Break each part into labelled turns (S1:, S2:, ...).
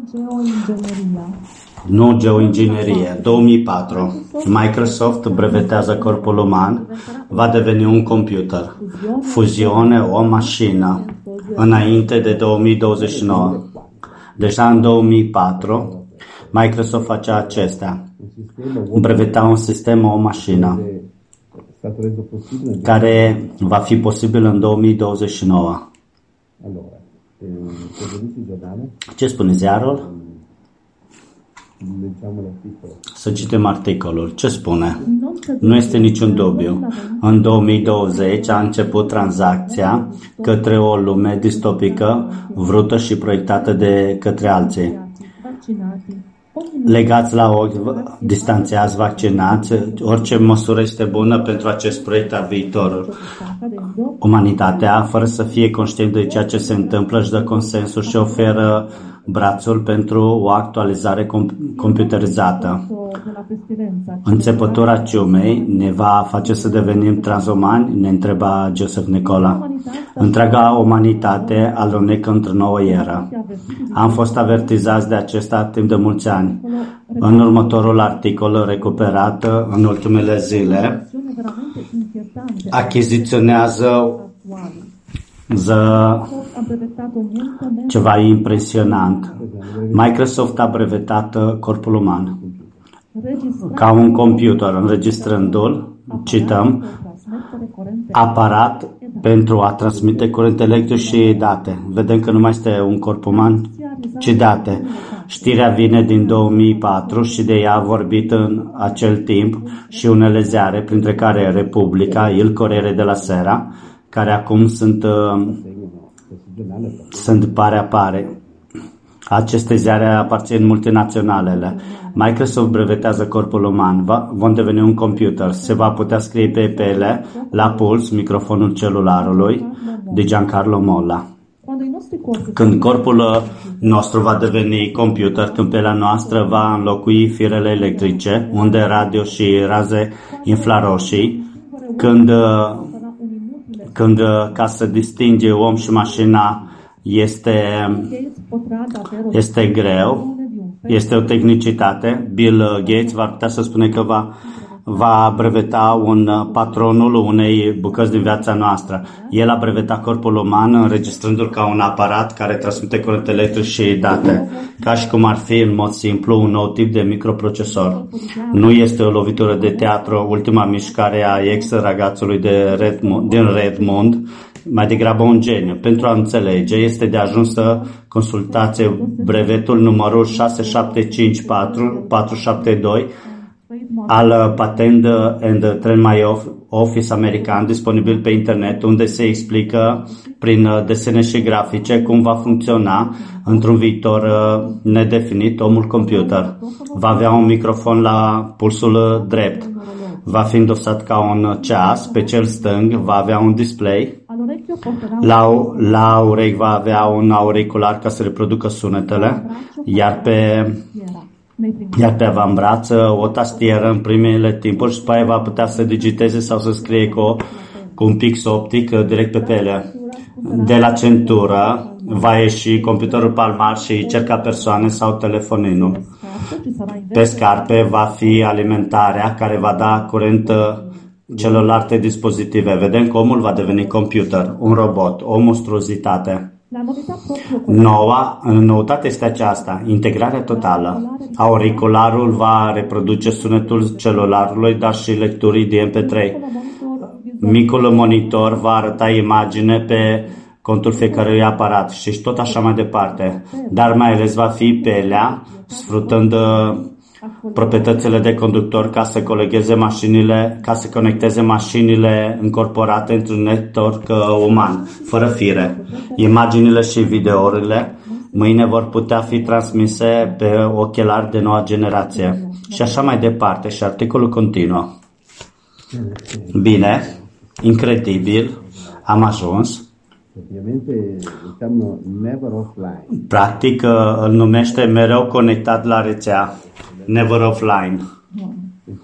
S1: Nu geoinginerie. 2004. Microsoft brevetează corpul uman, va deveni un computer. Fuziune, o mașină. Înainte de 2029. Deja în 2004, Microsoft facea acestea. Breveta un sistem, o mașină, care va fi posibil în 2029. Ce spune ziarul? Să citim articolul. Ce spune? Nu este niciun dubiu. În 2020 a început tranzacția către o lume distopică, vrută și proiectată de către alții. Legați la ochi, distanțeați, vaccinați, orice măsură este bună pentru acest proiect al viitorului. Umanitatea, fără să fie conștient de ceea ce se întâmplă, își dă consensul și oferă brațul pentru o actualizare computerizată. Înțepătura ciumei ne va face să devenim transumani, ne întreba Joseph Nicola. Întreaga umanitate alunecă într-o nouă eră. Am fost avertizați de acesta timp de mulți ani. În următorul articol recuperat în ultimele zile, achiziționează ceva impresionant. Microsoft a brevetat corpul uman ca un computer, înregistrându-l, cităm, aparat pentru a transmite curent electric și date. Vedem că nu mai este un corp uman, ci date. Știrea vine din 2004 și de ea a vorbit în acel timp și unele ziare, printre care Republica, Il Corriere della Sera, care acum sunt pare. Aceste ziare aparțin multinaționalele. Microsoft brevetează corpul uman, vom deveni un computer, se va putea scrie pe pele, la puls, microfonul celularului, de Giancarlo Molla. Când corpul nostru va deveni computer, când pielea noastră va înlocui firele electrice, unde radio și raze infraroșii, când ca să distinge om și mașina este greu, este o tehnicitate. Bill Gates va putea să spune că va breveta patronul unei bucăți din viața noastră. El a brevetat corpul uman înregistrându-l ca un aparat care transmite curent electric și date, ca și cum ar fi în mod simplu un nou tip de microprocesor. Nu este o lovitură de teatru, ultima mișcare a ex-ragațului din Redmond, mai degrabă un geniu. Pentru a înțelege, este de ajuns să consultați brevetul numărul 6754472 al Patent and Trademark Office american, disponibil pe internet, unde se explică prin desene și grafice cum va funcționa într-un viitor nedefinit omul computer. Va avea un microfon la pulsul drept, va fi îndosat ca un ceas, pe cel stâng va avea un display, la urechi va avea un auricular ca să reproducă sunetele, iar pe avambraț o tastieră în primele timpuri și după aia va putea să digiteze sau să scrie cu un pix optic direct pe piele. De la centură va ieși computerul palmar și cerca persoane sau telefoninul. Pe scarpe va fi alimentarea care va da curent celorlalte dispozitive. Vedem că omul va deveni computer, un robot, o monstruozitate. Noutatea este aceasta, integrarea totală. Auricularul va reproduce sunetul celularului, dar și lecturii de MP3. Micul monitor va arăta imagine pe contul fiecărui aparat și tot așa mai departe. Dar mai ales va fi pielea, sfrutând proprietățile de conductor ca să conecteze mașinile încorporate într-un network uman, fără fire. Imaginile și videourile mâine vor putea fi transmise pe ochelari de noua generație. Și așa mai departe. Și articolul continuă. Bine, incredibil, am ajuns. Practic îl numește mereu conectat la rețea. Never offline.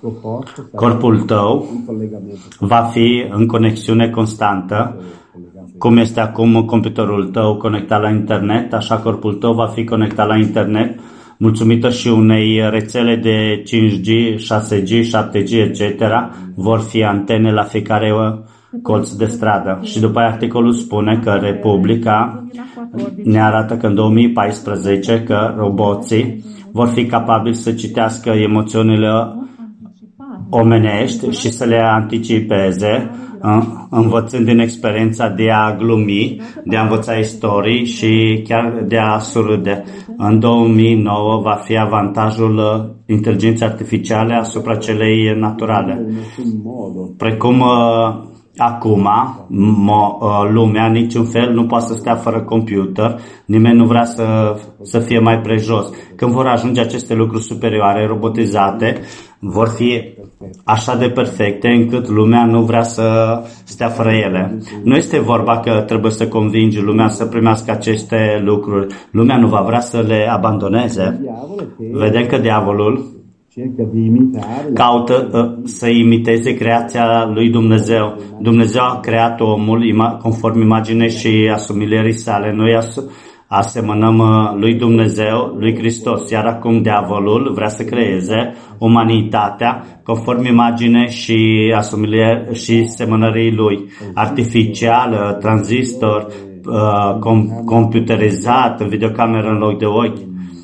S1: Corpul tău va fi în conexiune constantă Cum este acum computerul tău conectat la internet, așa corpul tău va fi conectat la internet, mulțumită și unei rețele de 5G, 6G, 7G, etc. Vor fi antene la fiecare colț de stradă. Și după aia articolul spune că Republica ne arată că în 2014 că roboții vor fi capabili să citească emoțiunile omenești și să le anticipeze, învățând din experiența de a glumi, de a învăța istorii și chiar de a surâde. În 2009 va fi avantajul inteligenței artificiale asupra celei naturale. Precum acum, lumea niciun fel nu poate să stea fără computer, nimeni nu vrea să fie mai prejos. Când vor ajunge aceste lucruri superioare, robotizate, vor fi așa de perfecte încât lumea nu vrea să stea fără ele. Nu este vorba că trebuie să convingi lumea să primească aceste lucruri. Lumea nu va vrea să le abandoneze. Vedem că diavolul caută să imiteze creația lui Dumnezeu. Dumnezeu a creat omul conform imaginei și asumilierii sale. Noi asemănăm lui Dumnezeu, lui Hristos, iar acum diavolul vrea să creeze umanitatea conform imagine și asumilierii și semănării lui. Artificial, tranzistor, computerizat, videocameră în loc de ochi,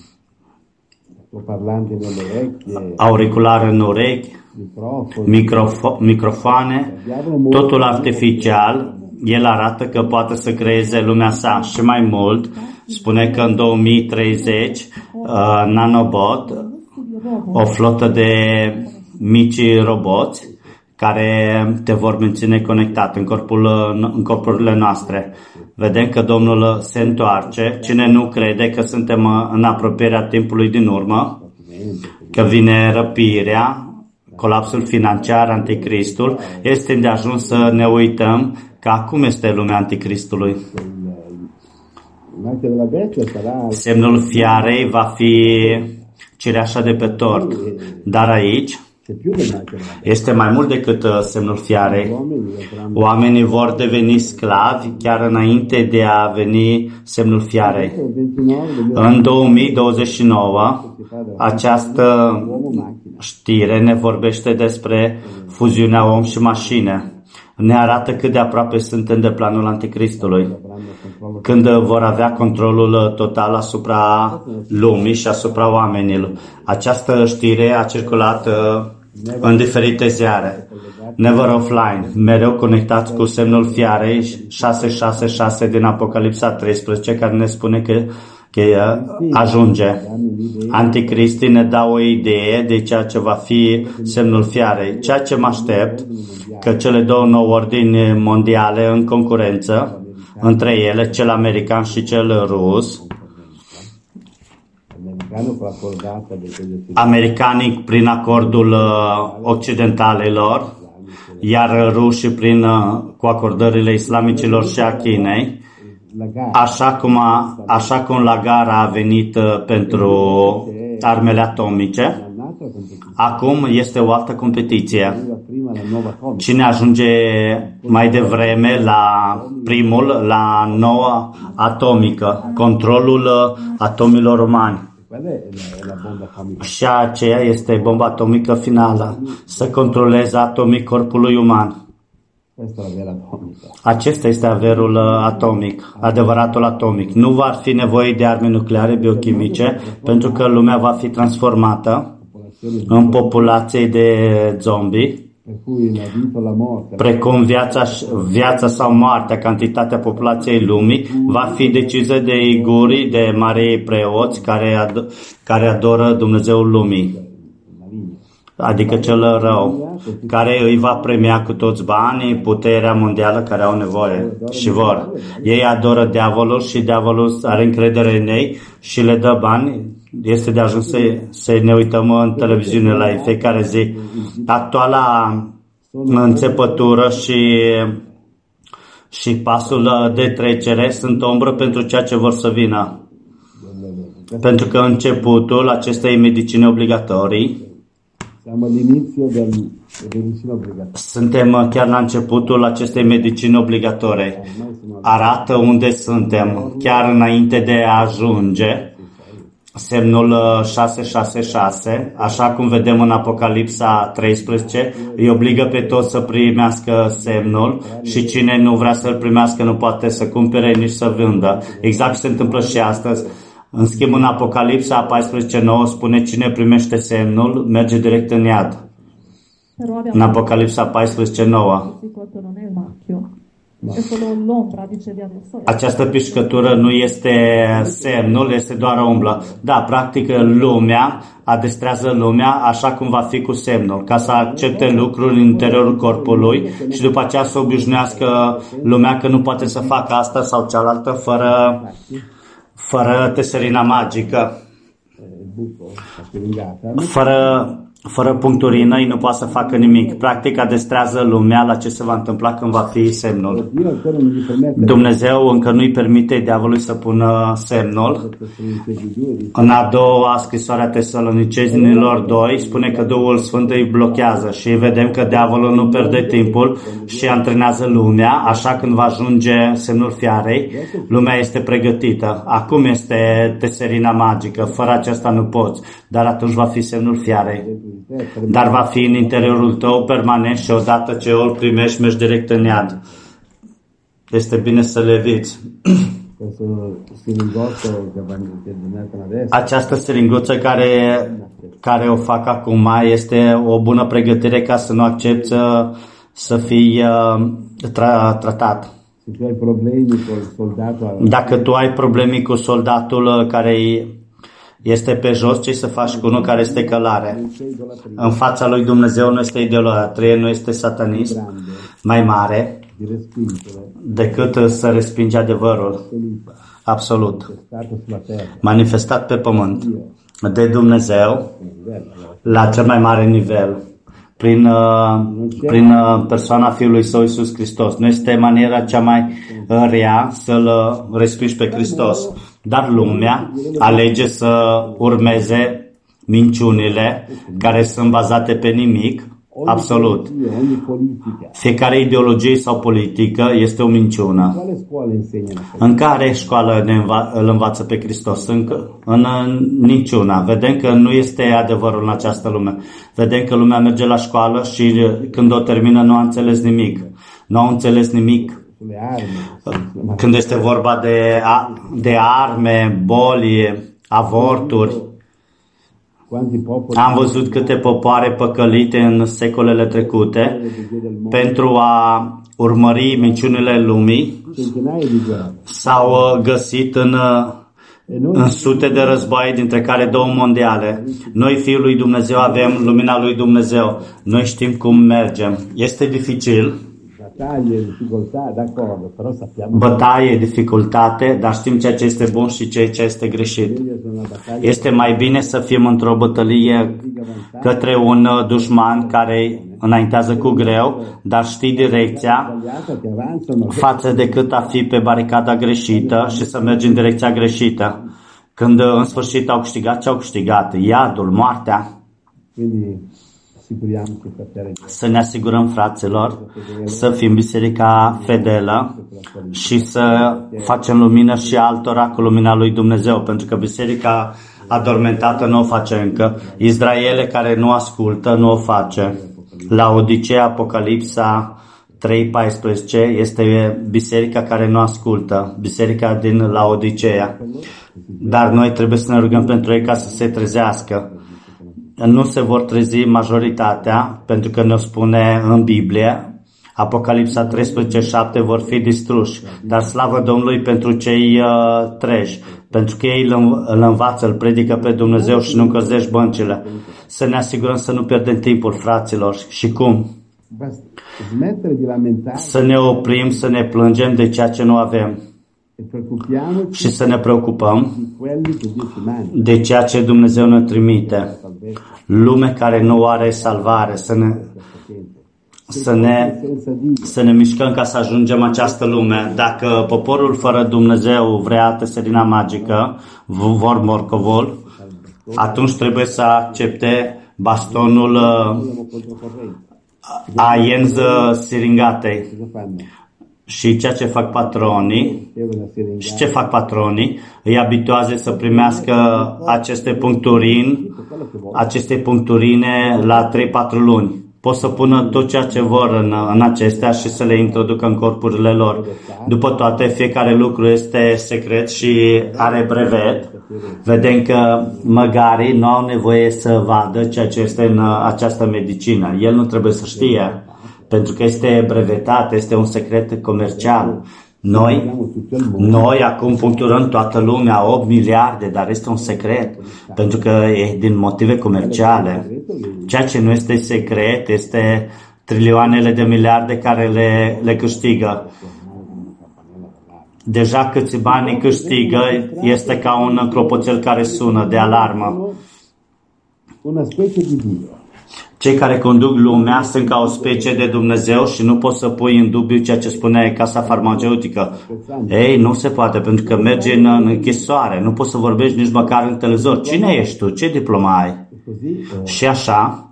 S1: auricular în urechi, microfoane, totul artificial. El arată că poate să creeze lumea sa și mai mult. Spune că în 2030 Nanobot, o flotă de mici roboți care te vor menține conectat în corpurile noastre. Vedem că Domnul se întoarce. Cine nu crede că suntem în apropierea timpului din urmă, că vine răpirea, colapsul financiar, anticristul, este de ajuns să ne uităm că acum este lumea anticristului. Semnul fiarei va fi cireașa de pe tort, dar aici este mai mult decât semnul fiarei. Oamenii vor deveni sclavi chiar înainte de a veni semnul fiarei. În 2029, această știre ne vorbește despre fuziunea om și mașină. Ne arată cât de aproape suntem de planul anticristului, când vor avea controlul total asupra lumii și asupra oamenilor. Această știre a circulat în diferite ziare. Never offline, mereu conectați cu semnul fiarei 666 din Apocalipsa 13, care ne spune că ajunge. Anticristii ne dau o idee de ceea ce va fi semnul fiarei. Ceea ce mă aștept, că cele două nou ordini mondiale în concurență, între ele, cel american și cel rus, americanii prin acordul occidentalilor, iar rușii cu acordările islamicilor și a Chinei, așa cum la gara a venit pentru armele atomice, acum este o altă competiție. Cine ajunge mai devreme la noua atomică, controlul atomilor umani. Și aceea este bomba atomică finală, să controleze atomii corpului uman. Acesta este averul atomic, adevăratul atomic. Nu va fi nevoie de arme nucleare biochimice, pentru că lumea va fi transformată în populație de zombie, precum viața sau moartea, cantitatea populației lumii, va fi decisă de igurii, de mari preoți care adoră Dumnezeul lumii, adică cel rău, care îi va premia cu toți banii, puterea mondială care au nevoie și vor. Ei adoră diavolul și diavolul are încredere în ei și le dă bani. Este de ajuns să ne uităm în televiziune la ei fiecare zi. Actuala înțepătură și pasul de trecere sunt ombră pentru ceea ce vor să vină. Pentru că începutul acestei medicine obligatorii Suntem chiar la începutul acestei medicini obligatorii. Arată unde suntem, chiar înainte de a ajunge. Semnul 666, așa cum vedem în Apocalipsa 13, îi obligă pe toți să primească semnul și cine nu vrea să-l primească nu poate să cumpere nici să vândă. Exact ce se întâmplă și astăzi. În schimb, în Apocalipsa 14:9 spune cine primește semnul merge direct în iad. În Apocalipsa 14:9. Această pișcătură nu este semnul, este doar o umblă. Da, practic lumea adestrează lumea așa cum va fi cu semnul, ca să accepte lucruri în interiorul corpului și după aceea să obișnuiască lumea că nu poate să facă asta sau cealaltă fără teserina magică. Fără puncturină, ei nu poate să facă nimic. Practic adestrează lumea la ce se va întâmpla când va fi semnul. Dumnezeu încă nu-i permite diavolului să pună semnul. În a doua scrisoare a Tesalonicenilor 2 spune că Duhul Sfânt îi blochează și vedem că diavolul nu pierde timpul și antrenează lumea, așa când va ajunge semnul fiarei, lumea este pregătită. Acum este teserina magică, fără aceasta nu poți, dar atunci va fi semnul fiarei. Dar va fi în interiorul tău permanent și odată ce îl primești, mergi direct în iad. Este bine să le eviți. Această silinguță care o fac acum este o bună pregătire ca să nu accepti să fii tratat. Dacă tu ai probleme cu soldatul care este pe jos, ce să faci cu unul care este călare? În fața lui Dumnezeu nu este idolatrie, nu este satanist mai mare decât să respingi adevărul absolut manifestat pe pământ de Dumnezeu la cel mai mare nivel prin persoana Fiului Său Iisus Hristos. Nu este maniera cea mai rea să-L respingi pe Hristos. Dar lumea alege să urmeze minciunile care sunt bazate pe nimic, absolut. Fiecare ideologie sau politică este o minciună. În care școală îl învață pe Hristos? În niciuna. Vedem că nu este adevărul în această lume. Vedem că lumea merge la școală și când o termină nu a înțeles nimic. Nu au înțeles nimic. Când este vorba de arme, boli, avorturi, am văzut câte popoare păcălite în secolele trecute pentru a urmări minciunile lumii s-au găsit în sute de războaie, dintre care 2 mondiale. Noi, Fiul lui Dumnezeu, avem lumina lui Dumnezeu. Noi știm cum mergem. Este dificil. Bătaie, dificultate, dar știm ceea ce este bun și ceea ce este greșit. Este mai bine să fim într-o bătălie către un dușman care înaintează cu greu, dar știi direcția, față decât a fi pe baricada greșită și să mergi în direcția greșită. Când în sfârșit au câștigat, ce au câștigat? Iadul, moartea. Să ne asigurăm, fraților, să fim biserica fidelă și să facem lumină și altora cu lumina lui Dumnezeu, pentru că biserica adormentată nu o face încă. Israele care nu ascultă nu o face. Laodicea, Apocalipsa 3:14 este biserica care nu ascultă, biserica din Laodicea. Dar noi trebuie să ne rugăm pentru ei ca să se trezească. Nu se vor trezi majoritatea, pentru că ne spune în Biblie, Apocalipsa 13:7 vor fi distruși, dar slavă Domnului pentru cei treji, pentru că ei îl învață, îl predică pe Dumnezeu și nu încălzești băncile. Să ne asigurăm să nu pierdem timpul, fraților. Și cum? Să ne oprim, să ne plângem de ceea ce nu avem și să ne preocupăm de ceea ce Dumnezeu ne trimite. Lume care nu are salvare, să ne mișcăm ca să ajungem această lume. Dacă poporul fără Dumnezeu vrea teserina magică, vor morcovol, atunci trebuie să accepte bastonul Aienz Siringatei. Și ceea ce fac patronii, și ce fac patronii, îi abituează să primească aceste puncturine la 3-4 luni. Pot să pună tot ceea ce vor în acestea și să le introducă în corpurile lor. După toate, fiecare lucru este secret și are brevet. Vedem că măgarii nu au nevoie să vadă ceea ce este în această medicină. El nu trebuie să știe, pentru că este brevetat, este un secret comercial. Noi acum puncturăm toată lumea, 8 miliarde, dar este un secret, pentru că e din motive comerciale. Ceea ce nu este secret este trilioanele de miliarde care le câștigă. Deja câți bani câștigă, este ca un clopoțel care sună de alarmă. Cei care conduc lumea sunt ca o specie de Dumnezeu și nu poți să pui în dubiu ceea ce spune casa farmaceutică. Ei, nu se poate, pentru că mergi în închisoare, nu poți să vorbești nici măcar în televizor. Cine ești tu? Ce diplomă ai? Și așa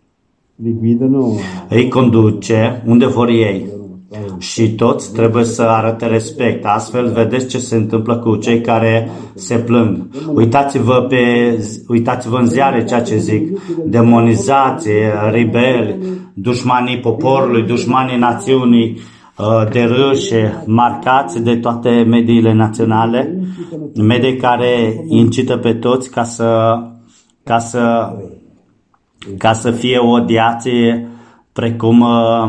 S1: îi conduce unde vor ei. Și toți trebuie să arate respect. Astfel, vedeți ce se întâmplă cu cei care se plâng. Uitați-vă în ziare ceea ce zic. Demonizație, rebeli, dușmanii poporului, dușmanii națiunii, de râșe, marcați de toate mediile naționale, medii care incită pe toți ca să fie odiați precum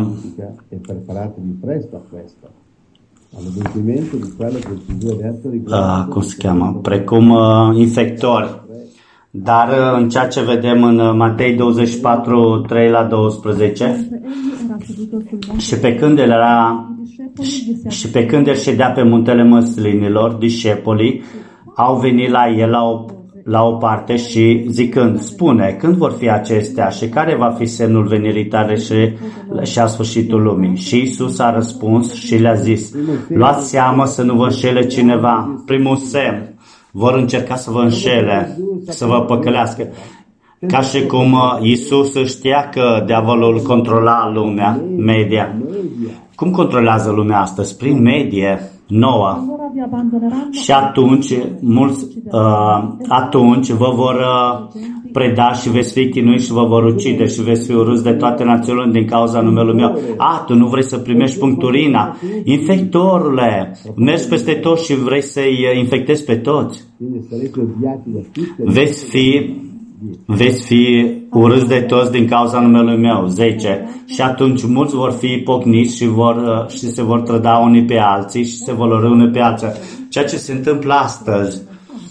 S1: cum se cheamă? Precum infectori. Dar în ceea ce vedem în Matei 24, 3 la 12, și pe când el ședea pe muntele măslinilor, discepolii au venit la el la o parte și zicând, spune, când vor fi acestea și care va fi semnul venirii tale și a sfârșitul lumii? Și Iisus a răspuns și le-a zis, luați seamă să nu vă înșele cineva. Primul semn, vor încerca să vă înșele, să vă păcălească. Ca și cum Iisus știa că diavolul controla lumea, media. Cum controlează lumea astăzi? Prin medie nouă. Și atunci vă vor preda și veți fi chinuiți și vă vor ucide și veți fi urâți de toate națiunile din cauza numelui meu. Tu nu vrei să primești puncturina? Infectorule, mergi peste toți și vrei să-i infectezi pe toți. Veți fi urâți de toți din cauza numelui meu. 10. Și atunci mulți vor fi pocniți și se vor trăda unii pe alții și se vor urâ unii pe alții. Ceea ce se întâmplă astăzi.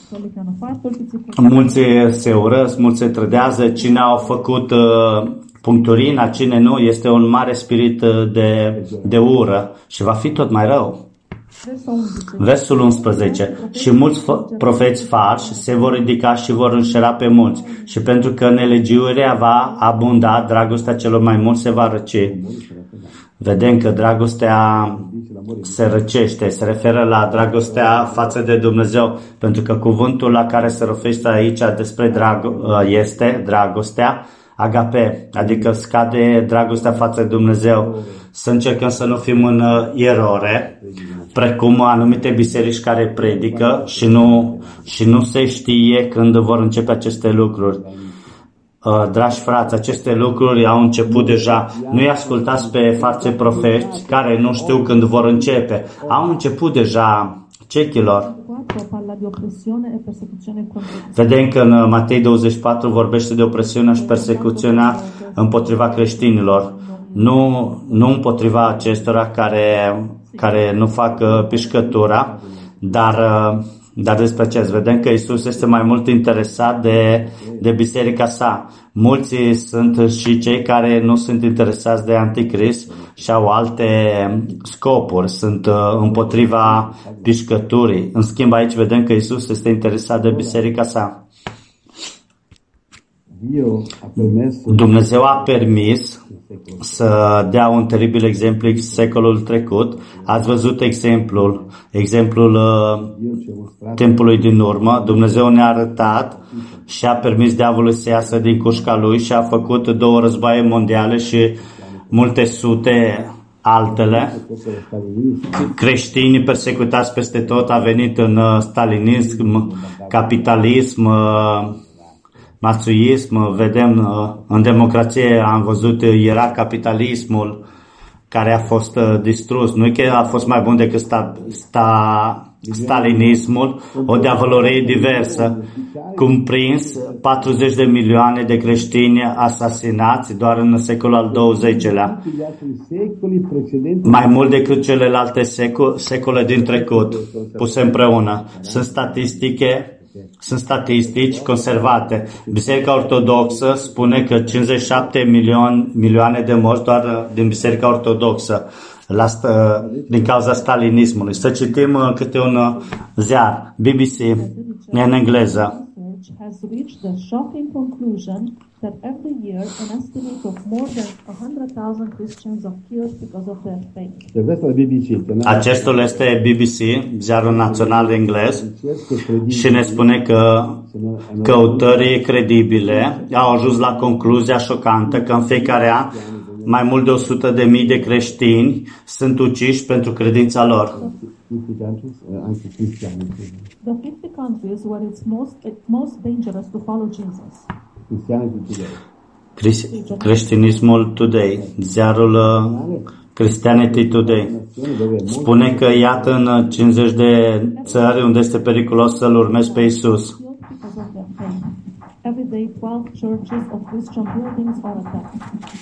S1: Mulți se urăsc, mulți se trădează. Cine au făcut puncturina, cine nu, este un mare spirit de ură și va fi tot mai rău. Versul 11. Și mulți profeți falși se vor ridica și vor înșela pe mulți. Și pentru că nelegiuirea va abunda, dragostea celor mai mulți se va răci. Vedem că dragostea se răcește, se referă la dragostea față de Dumnezeu, pentru că cuvântul la care se referă aici despre este dragostea, agape, adică scade dragostea față de Dumnezeu. Să încercăm să nu fim în eroare, precum anumite biserici care predică și nu se știe când vor începe aceste lucruri. Dragi frați, aceste lucruri au început deja. Nu-i ascultați pe false profeți care nu știu când vor începe. Au început deja, cechilor. Vedem că în Matei 24 vorbește de opresiunea și persecuțiunea împotriva creștinilor. Nu împotriva acestora care nu fac pișcătura, dar despre ce? Vedem că Iisus este mai mult interesat de biserica sa. Mulți sunt și cei care nu sunt interesați de Anticrist și au alte scopuri, sunt împotriva pișcăturii. În schimb, aici vedem că Iisus este interesat de biserica sa. Dumnezeu a permis să dea un teribil exemplu secolul trecut. Ați văzut exemplul timpului din urmă. Dumnezeu ne-a arătat și a permis diavolului să iasă din cușca lui și a făcut 2 războaie mondiale și multe sute altele. Creștinii persecutați peste tot, a venit în stalinism, capitalism, mațuism, vedem în democrație, am văzut, era capitalismul care a fost distrus. Nu e că a fost mai bun decât stalinismul, o diavolărie diversă, cumprins 40 de milioane de creștini asasinați doar în secolul al XX-lea. Mai mult decât celelalte secole din trecut, puse împreună. Sunt statistici conservate. Biserica Ortodoxă spune că 57 milioane de morți doar din Biserica Ortodoxă din cauza stalinismului. Să citim câte un ziar. BBC în engleză.
S2: Has reached the shocking conclusion that every year an estimate of more than 100,000 Christians are killed because of their faith.
S1: Acestul este BBC, ziarul național englez, și ne spune că căutări credibile au ajuns la concluzia șocantă că în fiecare an mai mult de 100.000 de creștini sunt uciși pentru credința lor.
S2: The 50 countries where it's most dangerous to follow Jesus.
S1: Creștinismul Today, ziarul Christianity Today, spune că iată în 50 de țări unde este periculos să-L urmezi pe Iisus.
S2: Every day 12 churches of Christian buildings are attacked.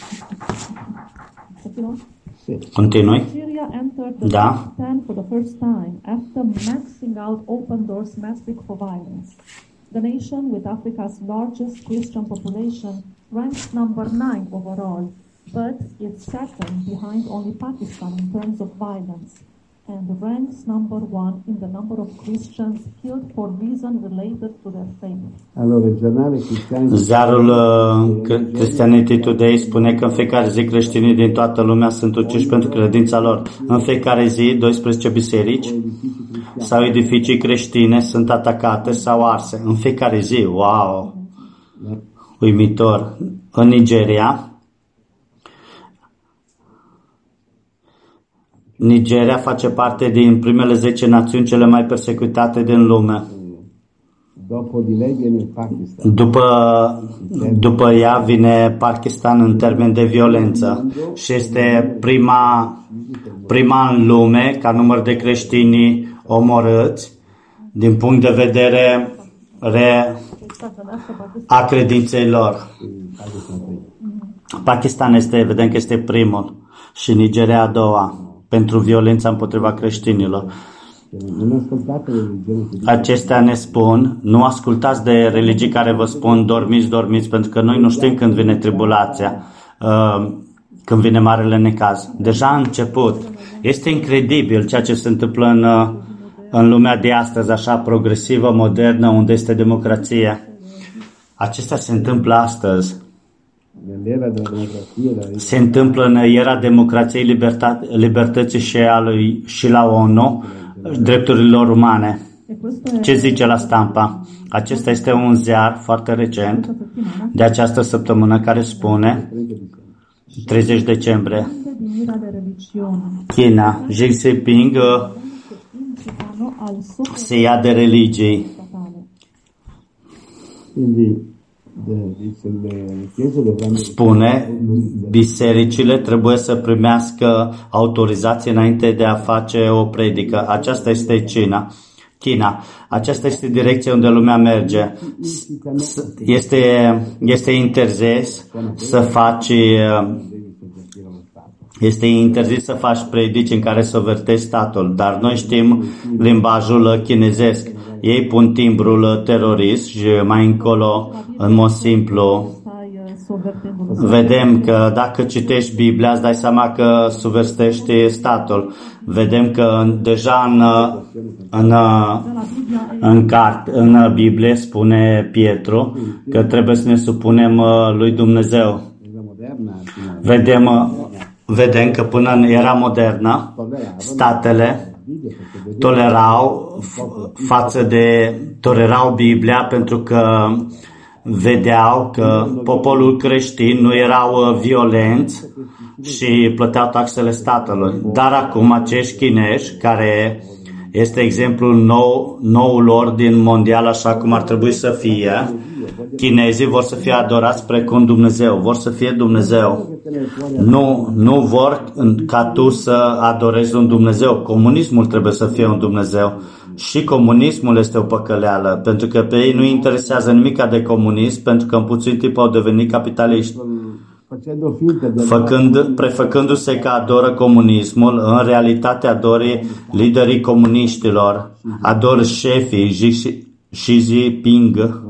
S1: Continui. Da.
S2: For the first time after maxing out open doors metric for violence. The nation with Africa's largest Christian population ranks number 9 overall, but it's second behind only Pakistan in terms of violence, and ranks number 1 in the number of Christians killed for reason related to their faith.
S1: Ziarul Christianity Today spune că în fiecare zi creștinii din toată lumea sunt uciși pentru credința lor. În fiecare zi 12 biserici sau edificii creștine sunt atacate sau arse. În fiecare zi. Wow! Uimitor. În Nigeria face parte din primele 10 națiuni cele mai persecutate din lume. După ea vine Pakistan în termen de violență și este prima în lume ca număr de creștini omorâți din punct de vedere a credinței lor. Pakistan vedem că este primul și Nigeria a doua pentru violența împotriva creștinilor. Acestea ne spun, nu ascultați de religii care vă spun dormiți, pentru că noi nu știm când vine tribulația, când vine marele necaz. Deja a început. Este incredibil ceea ce se întâmplă în lumea de astăzi, așa progresivă, modernă, unde este democrație. Acestea se întâmplă astăzi. Se întâmplă în era democrației, libertății și la ONU, drepturilor umane. Ce zice la stampa? Acesta este un ziar foarte recent de această săptămână care spune 30 decembrie. China, Xi Jinping se ia de religii. Spune, bisericile trebuie să primească autorizație înainte de a face o predică. Aceasta este China. Aceasta este direcția unde lumea merge. Este interzis să faci predici în care să vertezi statul, dar noi știm limbajul chinezesc. Ei pun timbrul terorist și mai încolo, în mod simplu, Vedem că dacă citești Biblia, îți dai seama că subvertești statul. Vedem că deja în Biblie spune Pietru că trebuie să ne supunem lui Dumnezeu. Vedem că până în era modernă, statele tolerau Biblia pentru că vedeau că poporul creștin nu erau violenți și plăteau taxele statelor. Dar acum acești chinezi, care este exemplul noul ordin mondial așa cum ar trebui să fie, chinezii vor să fie adorați precum Dumnezeu, vor să fie Dumnezeu. Nu vor ca tu să adorezi un Dumnezeu. Comunismul trebuie să fie un Dumnezeu. Și comunismul este o păcăleală, pentru că pe ei nu interesează nimica de comunism, pentru că în puțin timp au devenit capitaliști. Prefăcându-se că adoră comunismul, în realitate adoră liderii comuniștilor, adoră șefii Xi Jinping.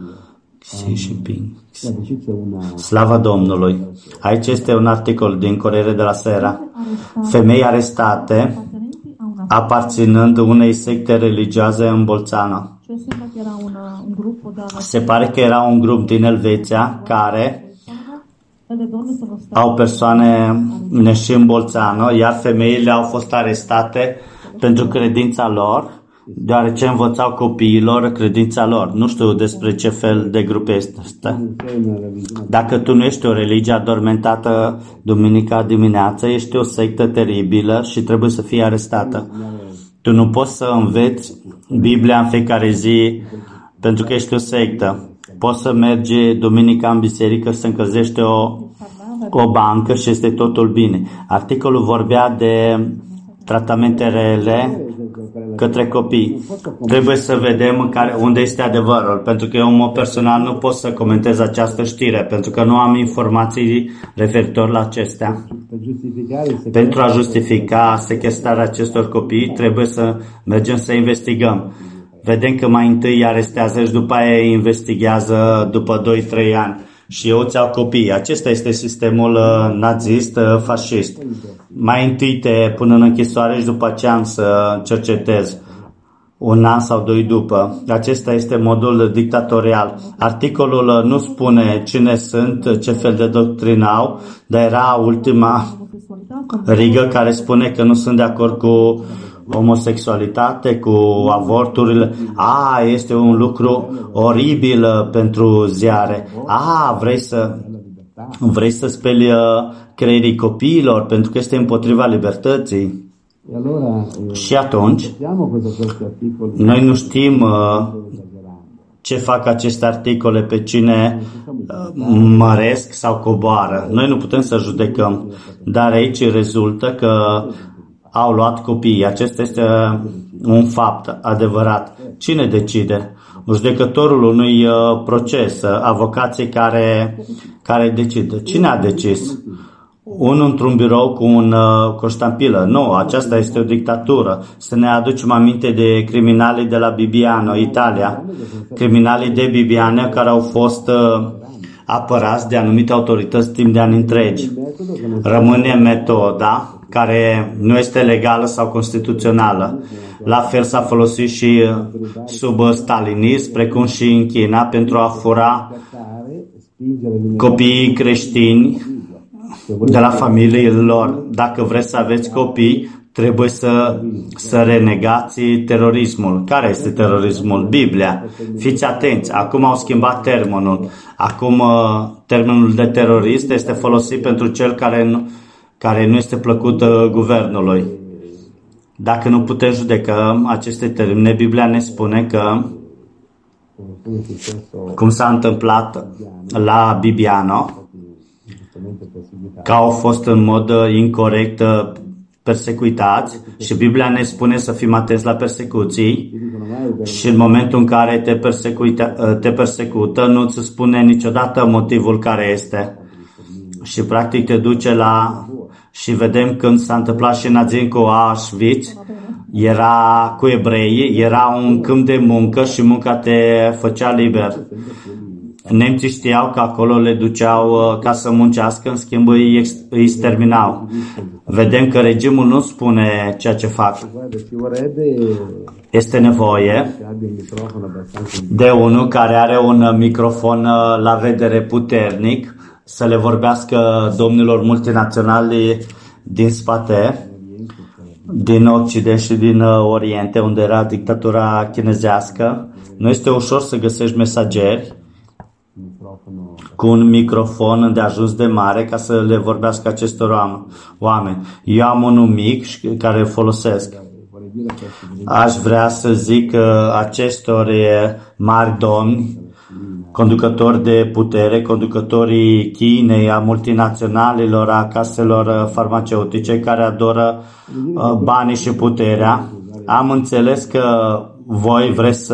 S1: Slavă Domnului! Aici este un articol din Corriere della Sera. Femei arestate aparținând unei secte religioase în Bolțano. Se pare că era un grup din Elveția care au persoane neși în Bolțano, iar femeile au fost arestate pentru credința lor, deoarece învățau copiilor credința lor. Nu știu despre ce fel de grup este. Dacă tu nu ești o religie adormentată duminica dimineață, ești o sectă teribilă și trebuie să fii arestată. Tu nu poți să înveți Biblia în fiecare zi pentru că ești o sectă. Poți să mergi duminica în biserică să încălzești o bancă și este totul bine. Articolul vorbea de tratamente rele către copii. Trebuie să vedem unde este adevărul, pentru că eu, personal, nu pot să comentez această știre, pentru că nu am informații referitor la acestea. Pentru a justifica sechestrarea acestor copii, trebuie să mergem să investigăm. Vedem că mai întâi îi arestează și după aia îi investigează după 2-3 ani. Și eu ți-au copii. Acesta este sistemul nazist, fascist. Mai întâi te pun în închisoare și după aceea am să cercetez. Un an sau 2 după. Acesta este modul dictatorial. Articolul nu spune cine sunt, ce fel de doctrină au, dar era ultima rigă care spune că nu sunt de acord cu homosexualitate, cu avorturile. Este un lucru oribil pentru ziare. Vrei să speli creierii copiilor pentru că este împotriva libertății. Și atunci, noi nu știm ce fac aceste articole, pe cine măresc sau coboară. Noi nu putem să judecăm, dar aici rezultă că au luat copiii. Acesta este un fapt adevărat. Cine decide? Judecătorul unui proces, avocații care decide. Cine a decis? Unul într-un birou cu o ștampilă. Nu, aceasta este o dictatură. Să ne aducem aminte de criminalii de la Bibbiano, Italia. Criminalii de Bibbiano care au fost apărați de anumite autorități timp de ani întregi. Rămâne metoda care nu este legală sau constituțională. La fel s-a folosit și sub stalinism, precum și în China, pentru a fura copiii creștini de la familiile lor. Dacă vreți să aveți copii, trebuie să renegați terorismul. Care este terorismul? Biblia. Fiți atenți, acum au schimbat termenul. Acum termenul de terorist este folosit pentru cel care nu este plăcut guvernului. Dacă nu putem judeca aceste termene, Biblia ne spune că, cum s-a întâmplat la Bibbiano, că au fost în mod incorect persecutați și Biblia ne spune să fim atenți la persecuții și în momentul în care te persecută nu ți spune niciodată motivul care este și practic te duce la... Și vedem când s-a întâmplat și nazism cu Auschwitz, era cu evreii, era un câmp de muncă și munca te făcea liber. Nemții știau că acolo le duceau ca să muncească, în schimb îi exterminau. Vedem că regimul nu spune ceea ce fac. Este nevoie de unul care are un microfon la vedere puternic să le vorbească domnilor multinaționali din spate, din Occident și din Oriente, unde era dictatura chinezească. Nu este ușor să găsești mesageri cu un microfon îndeajuns de mare ca să le vorbească acestor oameni. Eu am unul mic care îl folosesc. Aș vrea să zic acestor mari domni, conducători de putere, conducătorii Chinei, a multinaționalilor, a caselor farmaceutice care adoră banii și puterea. Am înțeles că voi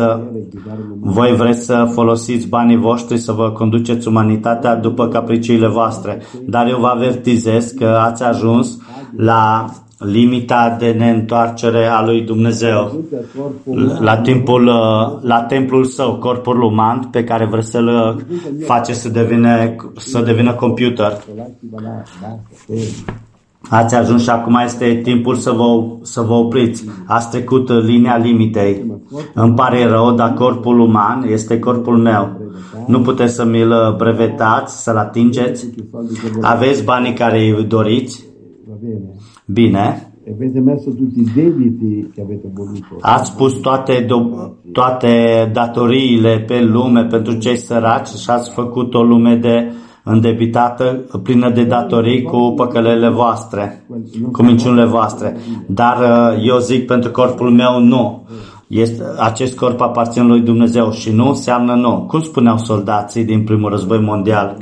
S1: vreți să folosiți banii voștri să vă conduceți umanitatea după capriciile voastre. Dar eu vă avertizez că ați ajuns la limita de neîntoarcere a lui Dumnezeu, la templul său, corpul uman pe care vreți să-l face să devină computer. Ați ajuns și acum este timpul să vă opriți. Ați trecut linia limitei. Îmi pare rău, dar corpul uman este corpul meu. Nu puteți să mi-l brevetați, să-l atingeți. Aveți banii care îi doriți? Bine. Ați pus toate datoriile pe lume pentru cei săraci și ați făcut o lume îndebitată, plină de datorii cu păcălele voastre, cu minciunile voastre. Dar eu zic pentru corpul meu nu. Acest corp aparține lui Dumnezeu și nu înseamnă nu. Cum spuneau soldații din primul război mondial?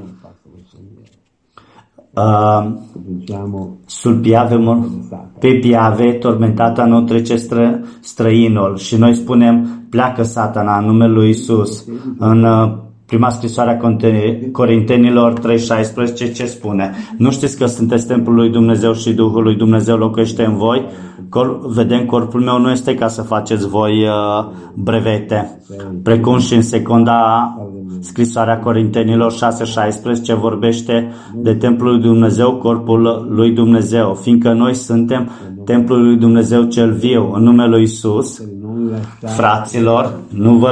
S1: Pe piave tormentata nu trece străinul. Și noi spunem, pleacă Satana în numele lui Isus. În prima scrisoare a Corintenilor 3:16 ce spune? Nu știți că sunteți templul lui Dumnezeu și Duhul lui Dumnezeu locuiește în voi? Vedem, corpul meu nu este ca să faceți voi brevete. Precum și în secunda scrisoarea Corintenilor 6:16 vorbește de templul lui Dumnezeu, corpul lui Dumnezeu, fiindcă noi suntem templul lui Dumnezeu cel viu, în numele lui Isus. Fraților,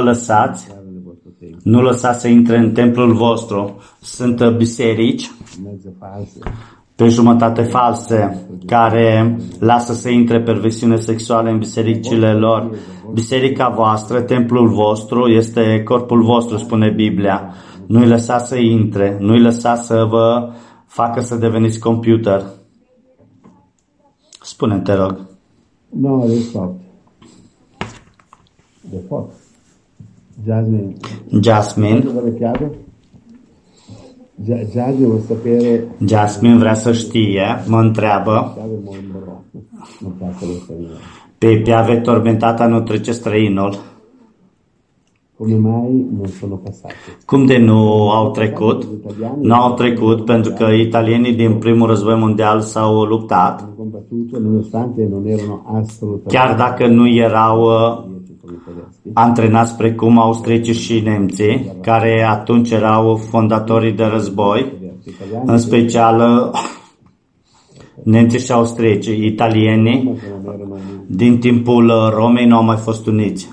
S1: nu lăsați să intre în templul vostru. Sunt biserici pe jumătate false care lasă să intre perversiune sexuală în bisericile lor. Biserica voastră, templul vostru, este corpul vostru, spune Biblia. Nu-i lăsați să intre, nu-i lăsați să vă facă să deveniți computer. Spune-mi, te rog.
S3: No, de fapt.
S1: Jasmine vrea să știe, mă întreabă, pe piave tormentata nu trece străinul. Cum de nu au trecut? Nu au trecut pentru că italienii din primul război mondial s-au luptat, chiar dacă nu erau antrenați precum austriecii și nemții, care atunci erau fondatorii de război, în special nemții și austriecii. Italienii din timpul Romei nu au mai fost uniți.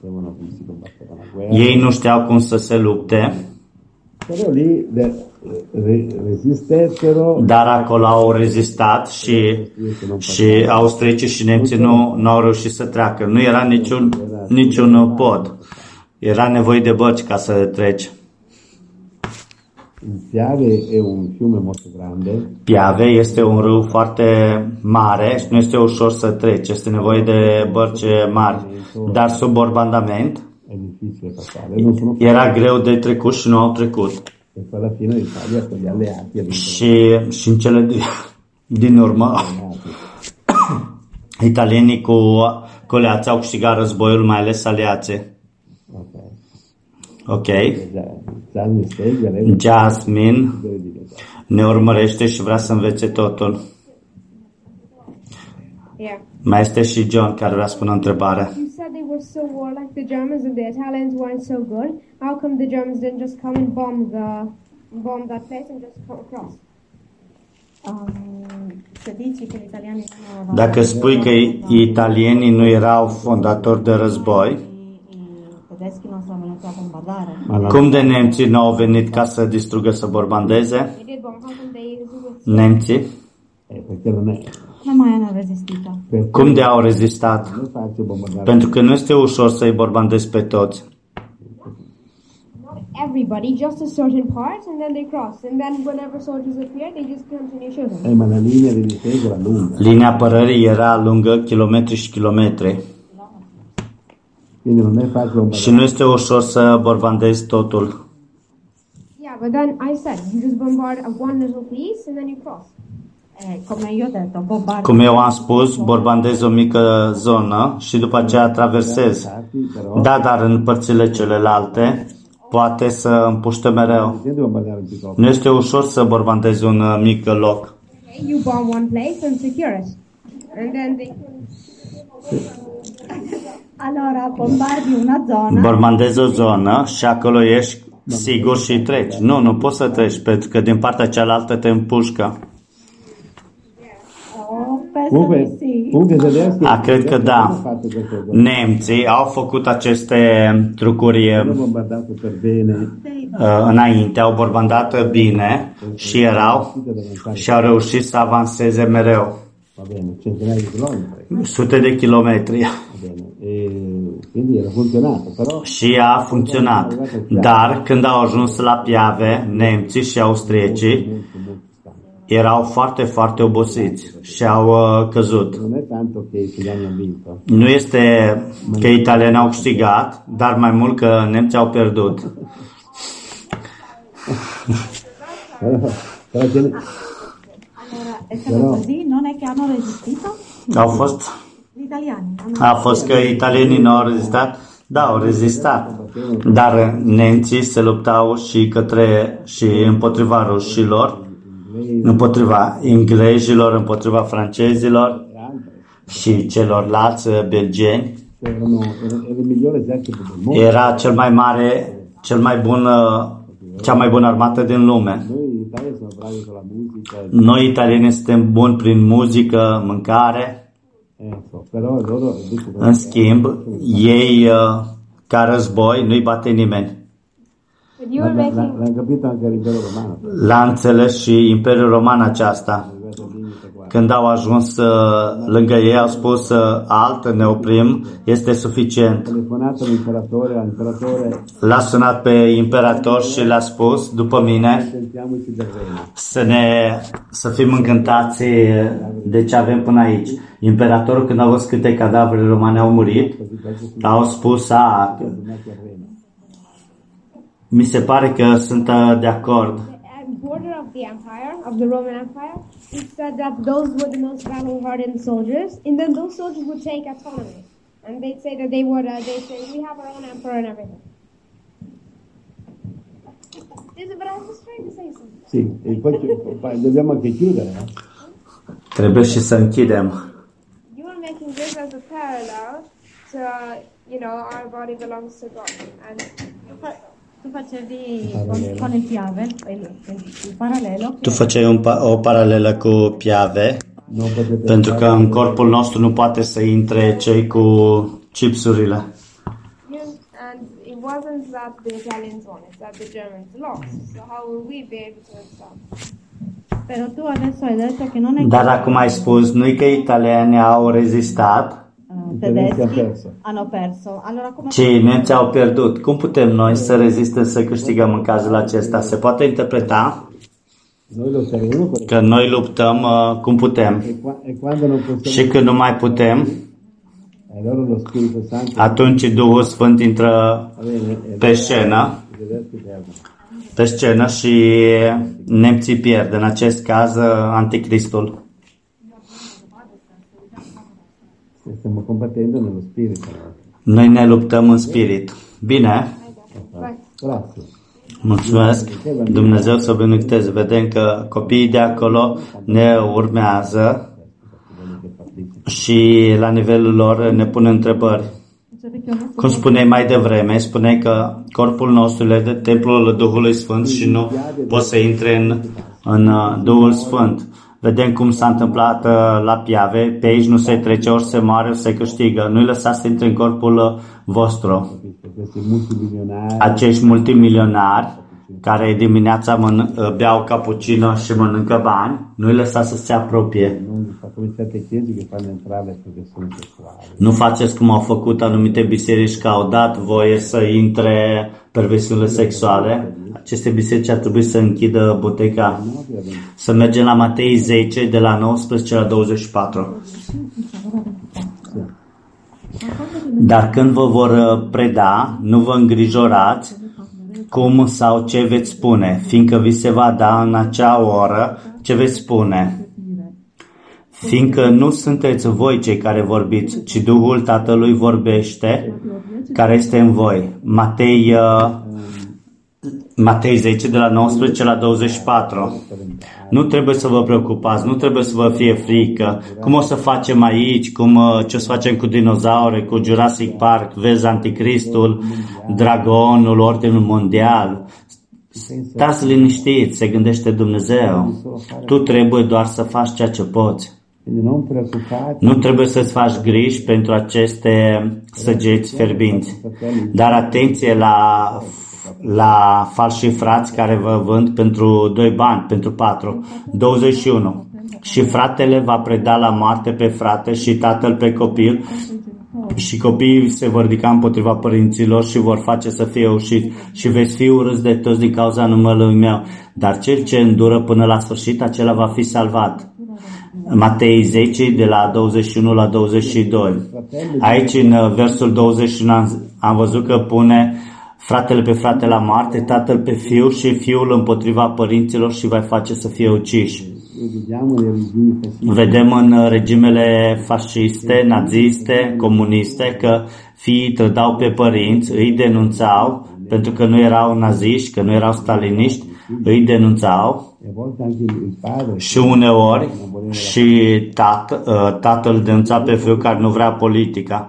S1: Ei nu știau cum să se lupte, dar acolo au rezistat și austriecii și nemții nu au reușit să treacă. Nu era niciun pod. Era nevoie de bărci ca să treci. Piave este un râu foarte mare și nu este ușor să treci. Este nevoie de bărci mari. Dar sub bombardament era greu de trecut și nu au trecut. Și în cele din urmă italienii cu aliații au câștigat războiul, mai ales aliații. Ok. Jasmine ne urmărește și vrea să învețe totul. Mai este și John care vrea să pună o întrebare.
S4: were so warlike, the Germans and the Italians weren't so good, how come the Germans didn't just come and bomb that place and just come across?
S2: Se dici che gli italiani sono
S1: Dacă spui că italienii nu erau fondatori de război,
S2: i tedeschi non sono venuti a bombardare.
S1: cum de nemții nu au venit ca să distrugă, să bombardeze?
S4: They did bomb, how come they resisted?
S1: Nemții?
S3: Perché non è,
S2: Come mai hanno resistito?
S3: perché
S1: Cum de au rezistat?
S3: non è facile bombardare.
S1: Pentru că nu este ușor să-i bombardezi pe toți.
S4: Not everybody, just a certain part, and then they cross. And then whenever soldiers appear, they just continue shooting.
S3: Ma la linea di difesa era lunga,
S1: Linia apărării era lungă, kilometri și kilometri.
S3: quindi non è facile bombardare.
S1: Și nu este ușor să bombardezi totul.
S4: Yeah, but then I said, you just bombard one little piece, and then you cross.
S2: Come io ho detto, bombardi.
S1: Cum eu am spus, bombardezi o mică zonă și după aceea traversezi. Da, dar în părțile celelalte poate să împuște mereu.
S3: Devi bombardare un piccolo.
S1: Nu este ușor să bombardezi un mic loc.
S4: Okay, you bomb one place and secure it. And then they...
S2: Allora bombardi una zona.
S1: Bombardezi o zonă și acolo ești sigur și treci. Nu poți să treci, pentru că din partea cealaltă te împușcă.
S2: Penso di sì.
S3: Comunque i tedeschi
S1: Cred că
S3: hanno
S1: da.
S3: fatto queste cose.
S1: Nemții au făcut aceste trucuri
S3: Hanno bombardato per bene.
S1: înainte, au bombardat bine și au reușit să avanseze mereu.
S3: Va bene, centinaia di chilometri.
S1: Sute de kilometri.
S3: Va bene. E quindi era funzionato, però
S1: Și a funcționat. Dar când au ajuns la Piave, nemții și austriecii erau foarte, foarte obosiți și au căzut.
S3: non è tanto che gli italiani hanno vinto.
S1: Nu este că italienii au câștigat, dar mai mult că nemții au pierdut.
S3: Però tiene-
S2: Allora, è stato così? Non è che hanno resistito?
S1: Au fost,
S2: Gli italiani
S1: a fost că italienii nu au rezistat? Da, au rezistat. Dar nemții se luptau și împotriva rușilor, împotriva englezilor, împotriva francezilor și celorlalți belgeni.
S3: erano il migliore esercito del mondo.
S1: Era cea mai bună armată din lume.
S3: Noi in Italia siamo bravi con la musica,
S1: Noi italieni suntem buni prin muzică, mâncare.
S3: però loro
S1: În schimb, ei ca război nu-i bate nimeni.
S4: But you were making...
S3: l'hanno capito anche l'impero romano.
S1: L-a înțeles și Imperiul Roman aceasta. Când au ajuns lângă ei, au spus alt, ne oprim, este suficient.
S3: Telefonato all'imperatore,
S1: L-a sunat pe imperator și le-a spus, după mine,
S3: sentiamoci del regno.
S1: să fim încântați de ce avem până aici. Imperatorul, când a văzut câte cadavre romane au murit, au spus, mi se pare că sunt de acord.
S4: At border of the empire, of the Roman Empire, it said that those were the most battle-hardened soldiers, and then those soldiers would take autonomy. And they'd say that they'd say, we have our own emperor and everything. But I was just trying to say something.
S3: Sì, e poi dobbiamo anche chiudere, no?
S1: Trebuie și să închidem.
S4: You are making this as a parallel to, our body belongs to God. And
S2: Tu facevi con il Piave, il parallelo.
S1: Tu făceai o paralelă cu Piave,
S3: Non potete
S1: pentru că în corpul nostru nu poate să intre cei cu chipsurile.
S4: and it wasn't that the Italians won, it's that the Germans lost. So how will we be able to stop?
S2: Però tu adesso hai detto che non è
S1: Dar acum ai spus, nu-i că italienii au rezistat,
S2: tedeschi hanno perso. Allora come
S1: ci nemții au pierdut. Cum putem noi să rezistăm, să câștigăm în cazul acesta? Se poate interpreta
S3: noi lo saremo con
S1: că noi luptăm cum putem
S3: e quando non possiamo
S1: și când nu mai putem,
S3: allora lo Spirito Santo
S1: atunci Duhul Sfânt intră
S3: va bene,
S1: pe scenă,
S3: i tedeschi perdono.
S1: pe scenă și nemții pierd, în acest caz Anticristul.
S3: Stiamo combattendo nello Spirito.
S1: Noi ne luptăm în spirit. Bine,
S3: Grazie.
S1: mulțumesc. Dumnezeu să binecuvânteze. Vedem că copiii de acolo ne urmează și la nivelul lor ne pun întrebări.
S2: c'è
S1: Cum spuneai mai devreme, spune că corpul nostru este templul Duhului Sfânt și nu poți să intre în Duhul Sfânt. Vedem cum s-a întâmplat la Piave, pe aici nu se trece, ori se moare, ori se câștigă. Nu-i lăsați să intre în corpul vostru. Acești multimilionari care dimineața beau cappuccino și mănâncă bani, nu-i lăsați să se apropie. Nu faceți cum au făcut anumite biserici, că au dat voie să intre perversiunile sexuale. Aceste biserici ar trebui să închidă boteca. Să mergem la Matei 10, de la 19 la 24. Dar când vă vor preda, nu vă îngrijorați cum sau ce veți spune, fiindcă vi se va da în acea oră ce veți spune. Fiindcă nu sunteți voi cei care vorbiți, ci Duhul Tatălui vorbește, care este în voi. Matei 10, de la 19 la 24. Nu trebuie să vă preocupați, nu trebuie să vă fie frică. Cum o să facem aici, ce o să facem cu dinozaure, cu Jurassic Park, vezi Anticristul, Dragonul, Ordinul Mondial. Stați liniștiți, se gândește Dumnezeu. Tu trebuie doar să faci ceea ce poți. Nu trebuie să-ți faci griji pentru aceste săgeți fierbinți. Dar atenție la falși frați care vă vând pentru 2 bani, pentru 4. 21. Și fratele va preda la moarte pe frate și tatăl pe copil și copiii se vor ridica împotriva părinților și vor face să fie ușiți și veți fi urâți de toți din cauza numelui meu. Dar cel ce îndură până la sfârșit, acela va fi salvat. Matei 10, de la 21 la 22. Aici, în versul 21, am văzut că pune fratele pe frate la moarte, tatăl pe fiul și fiul împotriva părinților și va face să fie uciși. Vedem în regimele fasciste, naziste, comuniste că fiii trădau pe părinți, îi denunțau, pentru că nu erau naziști, că nu erau staliniști, îi denunțau și uneori și tatăl denunța pe fiul care nu vrea politica.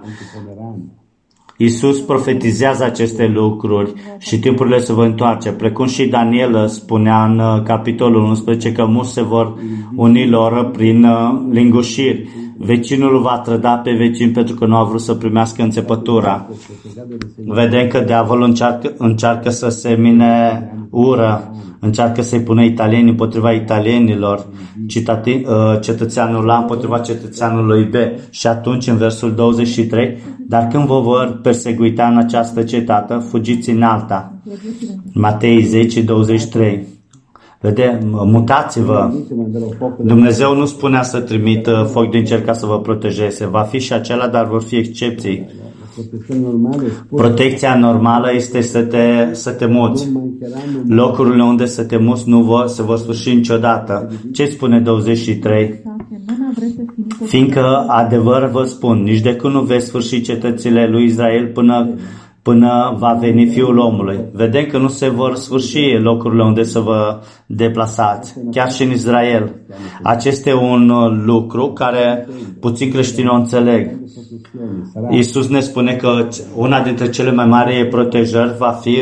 S1: Iisus profetizează aceste lucruri și timpurile se vor întoarce, precum și Daniel spunea în capitolul 11 că mulți se vor uni lor prin lingușiri. Vecinul va trăda pe vecin pentru că nu a vrut să primească înțepătura. Vedem că diavolul încearcă să semine ură, încearcă să-i pună italieni împotriva italienilor, cetățeanul A împotriva cetățeanului B. Și atunci, în versul 23, dar când vă vor persecuita în această cetate, fugiți în alta. Matei 10, 23. Mutați-vă. Dumnezeu nu spunea să trimită foc din cer ca să vă protejeze. Va fi și acela, dar vor fi excepții. Protecția normală este să te muți. Locurile unde să te muți nu se vor sfârși niciodată. Ce spune 23? Fiindcă adevăr vă spun, nici de când nu veți sfârși cetățile lui Israel până va veni Fiul omului. Vedem că nu se vor sfârși locurile unde să vă deplasați, chiar și în Israel. Acesta e un lucru care puțin creștini o înțeleg. Iisus ne spune că una dintre cele mai mari protejări va fi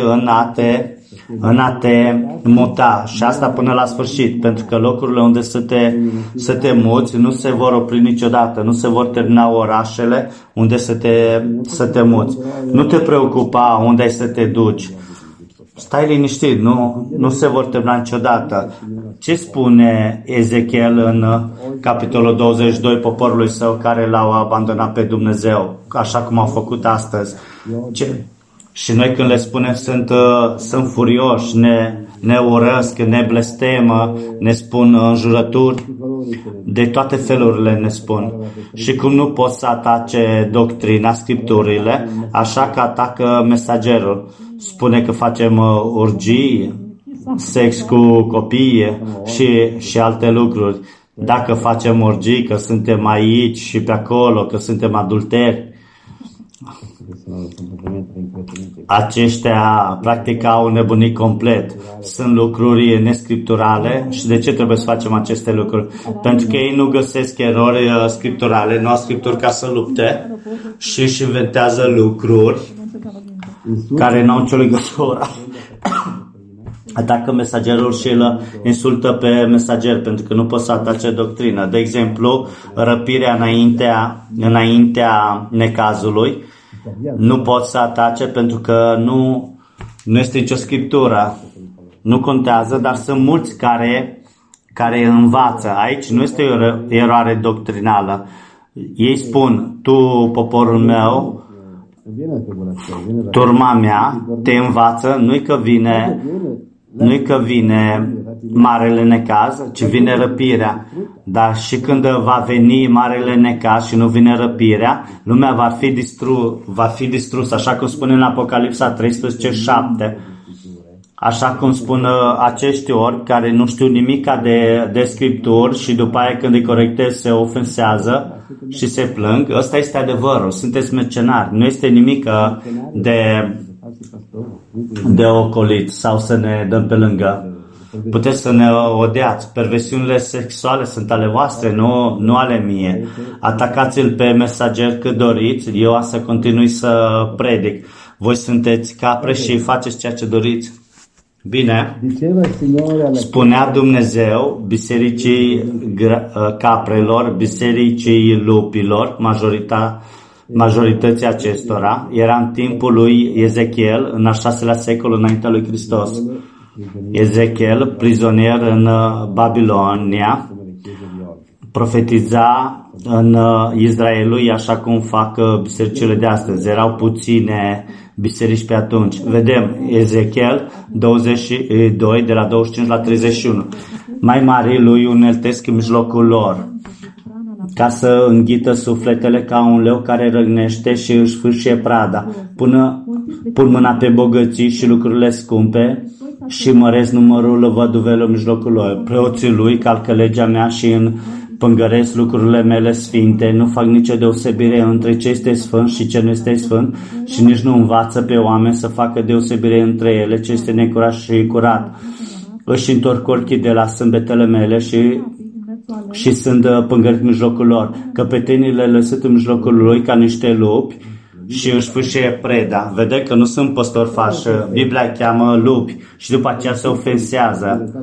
S1: în a te muta, și asta până la sfârșit, pentru că locurile unde să te muți nu se vor opri niciodată, nu se vor termina orașele unde să te muți. Nu te preocupa unde ai să te duci. Stai liniștit, nu se vor termina niciodată. Ce spune Ezechiel în capitolul 22 poporului său care l-au abandonat pe Dumnezeu, așa cum au făcut astăzi? Și noi când le spunem sunt furioși, ne urăsc, ne blestemă, ne spun înjurături, de toate felurile ne spun. Și cum nu pot să atace doctrina, scripturile, așa că atacă mesagerul. Spune că facem urgii, sex cu copii și alte lucruri. Dacă facem urgii, că suntem aici și pe acolo, că suntem adulteri. Aceștia practic au nebunit complet. Sunt lucruri nescripturale și de ce trebuie să facem aceste lucruri? Pentru că ei nu găsesc erori scripturale, nu au scripturi ca să lupte și își inventează lucruri care nu au nicio legătură. Atacă mesagerul și îl insultă pe mesager pentru că nu pot să atace doctrina. De exemplu, răpirea înaintea necazului nu pot să atace pentru că nu este nicio scriptură. Nu contează, dar sunt mulți care învață. Aici nu este o eroare doctrinală. Ei spun, tu, poporul meu, turma mea, te învață, nu-i că vine marele necaz, ci vine răpirea. Dar și când va veni marele necaz și nu vine răpirea, lumea va fi distrusă, așa cum spune în Apocalipsa 13:7. Așa cum spun acești ori care nu știu nimica de scripturi și după aia când îi corectez se ofensează și se plâng. Ăsta este adevărul. Sunteți mercenari. Nu este nimic de ocolit sau să ne dăm pe lângă. Puteți să ne odiați. Perversiunile sexuale sunt ale voastre, nu ale mie. Atacați-l pe mesager cât doriți. Eu o să continui să predic. Voi sunteți capre și faceți ceea ce doriți. Bine, spunea Dumnezeu bisericii caprelor, bisericii lupilor, majorității acestora, era în timpul lui Ezechiel, în al 6-lea secol înaintea lui Hristos. Ezechiel, prizonier în Babilonia, profetiza în Israelul, așa cum fac bisericile de astăzi. Erau puține biserici pe atunci. Vedem Ezechiel 22, de la 25 la 31. Mai mari lui uneltesc în mijlocul lor, ca să înghită sufletele ca un leu care răgnește și își fâșie prada. Pun mâna pe bogății și lucrurile scumpe și măresc numărul văduvelor în mijlocul lor. Preoții lui calcă legea mea și pângăresc lucrurile mele sfinte, nu fac nicio deosebire între ce este sfânt și ce nu este sfânt și nici nu învață pe oameni să facă deosebire între ele, ce este necurat și curat. Își întorc ochii de la sâmbetele mele și sunt pângărit în mijlocul lor. Căpetenii le lăsat în mijlocul lui ca niște lupi și își fâșie preda. Vede că nu sunt păstori falși. Biblia îi cheamă lupi și după aceea se ofensează.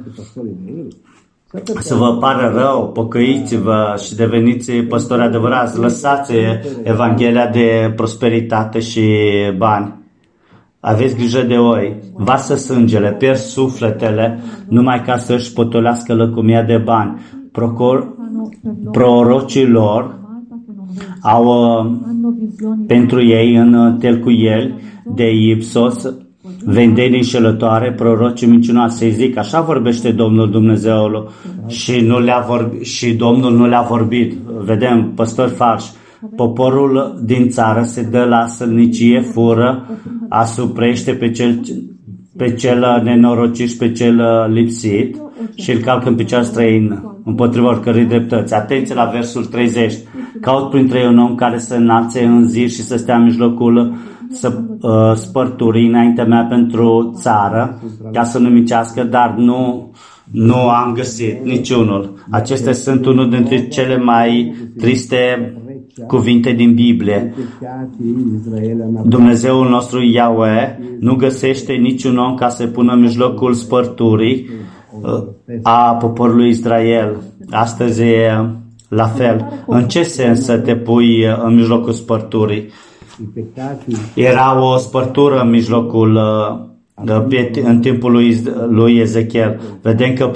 S1: Să vă pară rău, pocăiți-vă și deveniți păstori adevărați. Lăsați Evanghelia de prosperitate și bani. Aveți grijă de oi, varsă sângele, pierd sufletele numai ca să-și potolească lăcomia de bani. Prorocii lor au pentru ei în telcuieli de Ipsos vendeni înșelătoare, proroci mincinoase. Îi zic, așa vorbește Domnul Dumnezeul și Domnul nu le-a vorbit. Vedem, păstori falși. Poporul din țară se dă la sălnicie, fură, asuprește pe cel nenorocit și pe cel lipsit și îl calcă în picioare străin împotriva oricărei dreptăți. Atenție la versul 30. Caut printre ei un om care să înalțe în zi și să stea în mijlocul spărturii înaintea mea pentru țară, ca să nu micească, dar nu am găsit niciunul. Acestea sunt unul dintre cele mai triste cuvinte din Biblie. Dumnezeul nostru Yahweh nu găsește niciun om ca să pună în mijlocul spărturii a poporului Israel. Astăzi e la fel. În ce sens să te pui în mijlocul spărturii? Era o spărtură în mijlocul în timpul lui Ezechiel. Vedem că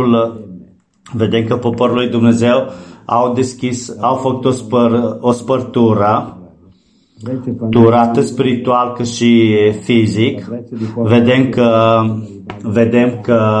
S1: poporul lui Dumnezeu au făcut o spărtură, atât spiritual cât și fizic. Vedem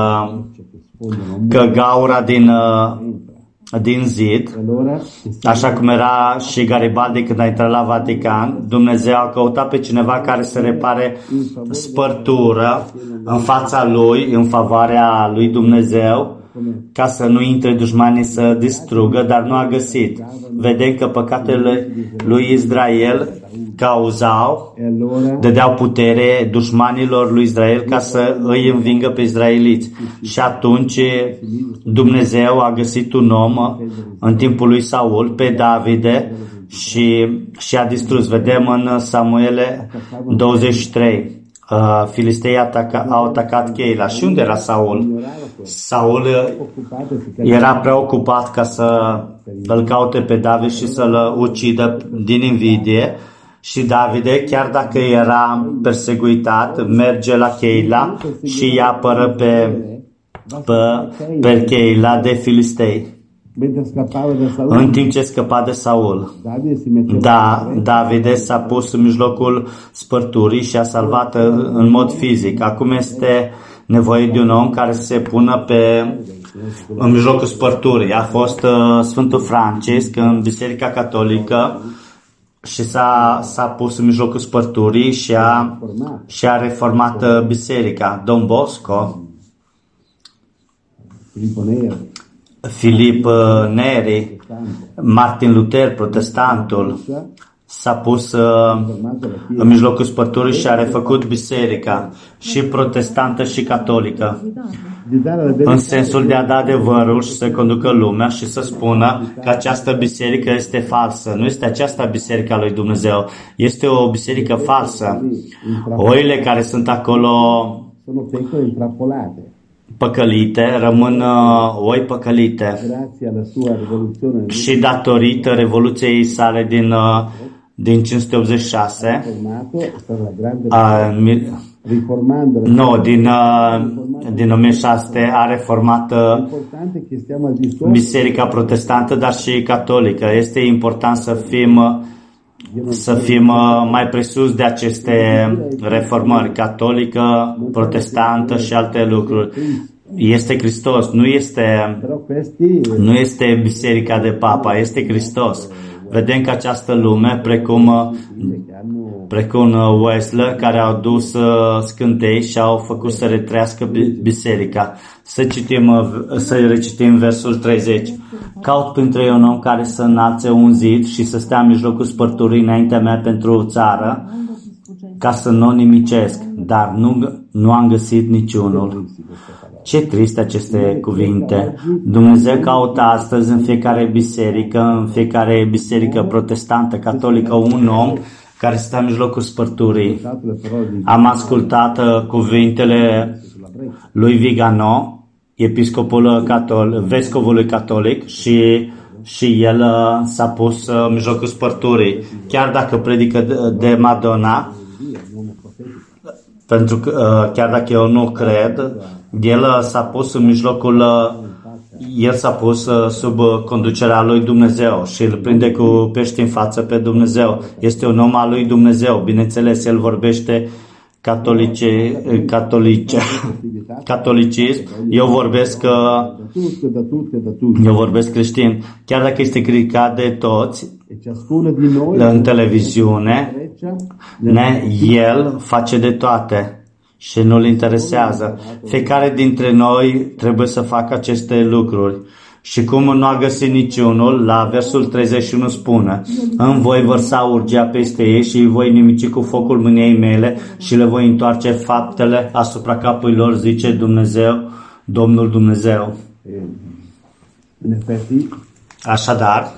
S1: că gaura din zid, așa cum era și Garibaldi când a intrat la Vatican, Dumnezeu a căutat pe cineva care să repare spărtură în fața lui, în favoarea lui Dumnezeu, ca să nu intre dușmanii să distrugă, dar nu a găsit. Vedem că păcatele lui Israel cauzau, dădeau putere dușmanilor lui Israel ca să îi învingă pe israeliți. Și atunci Dumnezeu a găsit un om în timpul lui Saul, pe Davide, și a distrus. Vedem în Samuele 23. Filistei au atacat Cheila. Și unde era Saul? Saul era preocupat ca să îl caute pe David și să-l ucidă din invidie. Și Davide, chiar dacă era perseguitat, merge la Cheila și îi apără pe Cheila de filistei. În timp ce scăpa de Saul. Davide s-a pus în mijlocul spărturii și a salvat în mod fizic. Acum este nevoie de un om care se pună în mijlocul spărturii. A fost Sfântul Francisc în Biserica Catolică și s-a pus în mijlocul spărturii și a reformat biserica. Don Bosco, Filip Neri, Martin Luther, protestantul, s-a pus în mijlocul spărturii și a refăcut biserica, și protestantă și catolică, în sensul de a da adevărul și să conducă lumea și să spună că această biserică este falsă. Nu este aceasta biserica lui Dumnezeu, este o biserică falsă. Oile care sunt acolo păcălite, rămân oi păcălite. Și datorită Revoluției sale din 586, din 1600, a reformat Biserica Protestantă, dar și Catolică. Este important să fim mai presus de aceste reformări, catolică, protestantă și alte lucruri. Este Hristos, nu este biserica de papa, este Hristos. Vedem că această lume, precum Wesley, care au dus scântei și au făcut să retrească biserica. Să recitim versul 30. Caut printre ei un om care să înalțe un zid și să stea în mijlocul spărturii înaintea mea pentru țară, ca să nu o nimicesc, dar nu am găsit niciunul. Ce triste aceste cuvinte! Dumnezeu caută astăzi în fiecare biserică protestantă, catolică, un om care stă în mijlocul spărturii. Am ascultat cuvintele lui Vigano, episcopul vescovului catolic, și el s-a pus în mijlocul spărturii. Chiar dacă predică de Madonna, pentru că chiar dacă eu nu cred, el s-a pus în mijlocul, el s-a pus sub conducerea lui Dumnezeu și îl prinde cu pești în față pe Dumnezeu. Este un om al lui Dumnezeu. Bineînțeles, el vorbește catolicism. Eu vorbesc creștin. Chiar dacă este criticat de toți în televiziune, el face de toate și nu-l interesează. Fiecare dintre noi trebuie să facă aceste lucruri. Și cum nu a găsit niciunul, la versul 31 spune: îmi voi vărsa urgia peste ei și îi voi nimici cu focul mâniei mele și le voi întoarce faptele asupra capului lor, zice Dumnezeu, Domnul Dumnezeu. Așadar,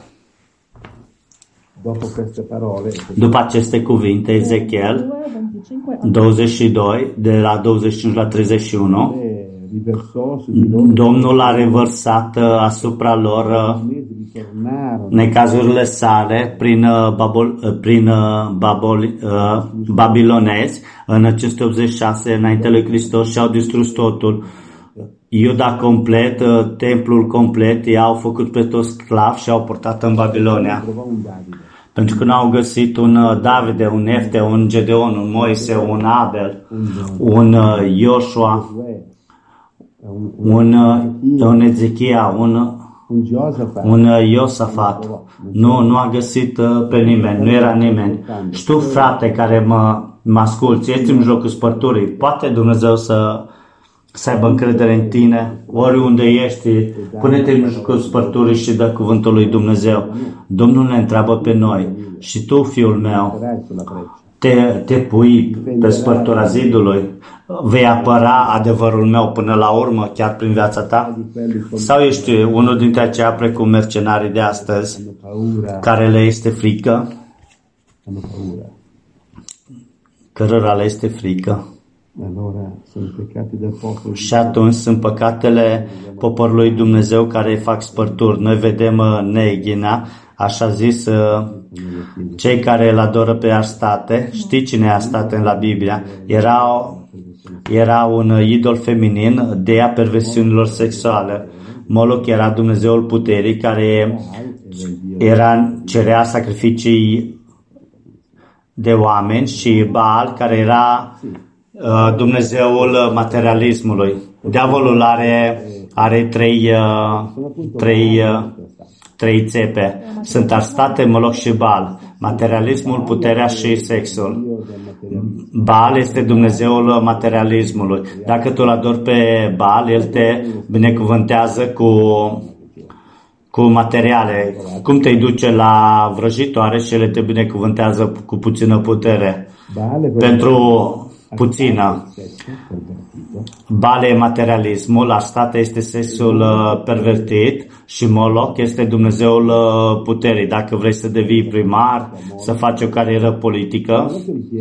S1: după aceste cuvinte, Ezechiel 22, de la 25 la 31, Domnul a revărsat asupra lor necazurile sale prin babilonezi în 586 înainte lui Hristos și au distrus totul. Iuda complet, templul complet, i-au făcut pe toți sclavi și au portat în Babilonia. Pentru că nu au găsit un Davide, un Efte, un Gedeon, un Moise, un Abel, un Ioshua, un Ezechia, un Iosafat. Nu a găsit pe nimeni, nu era nimeni. Și tu, frate, care mă asculți, ești în mijlocul spărturii, poate Dumnezeu să aibă încredere în tine, oriunde ești, pune-te în mijlocul spărturii și dă cuvântul lui Dumnezeu. Domnul ne întreabă pe noi, și tu, fiul meu, te pui pe spărtura zidului, vei apăra adevărul meu până la urmă, chiar prin viața ta? Sau ești unul dintre aceia precum mercenarii de astăzi, care le este frică? Cărora le este frică. Și atunci sunt păcatele poporului Dumnezeu care îi fac spărturi. Noi vedem Neghina, așa zis, cei care îl adoră pe Astarte. Știi cine e Astarte în la Biblia? Era un idol feminin, dea perversiunilor sexuale. Moloch era Dumnezeul puterii care cerea sacrificii de oameni și Baal care era Dumnezeul materialismului. Diavolul are trei țepe. Sunt Astarte, Moloch și Baal. Materialismul, puterea și sexul. Baal este Dumnezeul materialismului. Dacă tu îl adori pe Baal, el te binecuvântează cu materiale. Cum te duce la vrăjitoare și ele te binecuvântează cu puțină putere. Pentru puțină. Baal e materialismul, Astarte este sexul pervertit și Moloch este Dumnezeul puterii. Dacă vrei să devii primar, să faci o carieră politică,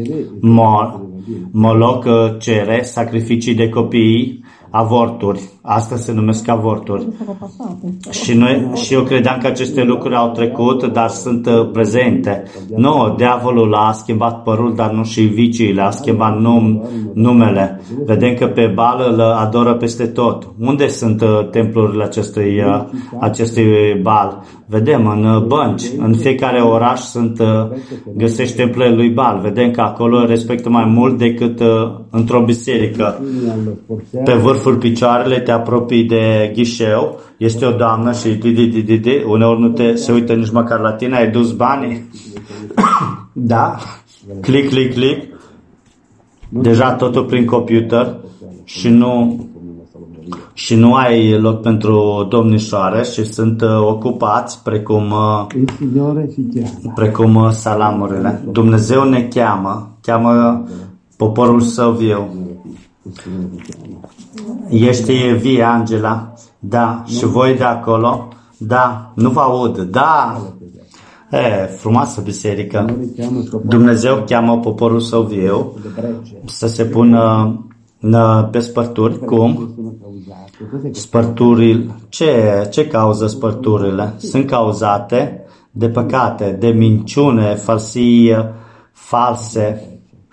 S1: Moloch cere sacrificii de copii, avorturi. Asta se numesc avorturi. Și eu credeam că aceste lucruri au trecut, dar sunt prezente. Nu, diavolul a schimbat părul, dar nu și viciile, a schimbat numele. Vedem că pe Baal îl adoră peste tot. Unde sunt templurile acestui Baal? Vedem în bănci, în fiecare oraș găsești templele lui Baal. Vedem că acolo respectă mai mult decât într-o biserică. Pe vârful picioarele te apropii de ghișeu, este o doamnă și uneori nu se uită nici măcar la tine, ai dus banii? Da? Click. Deja totul prin computer și nu ai loc pentru domnișoare și sunt ocupați precum salamurile. Dumnezeu ne cheamă poporul său viu. Ești vie, Angela? Da. Și voi de acolo? Da. Nu vă aud. Da. Frumoasă biserică. Dumnezeu cheamă poporul său viu să se pună pe spărturi. Cum? Spărturile. Ce cauză spărturile? Sunt cauzate de păcate, de minciune, false.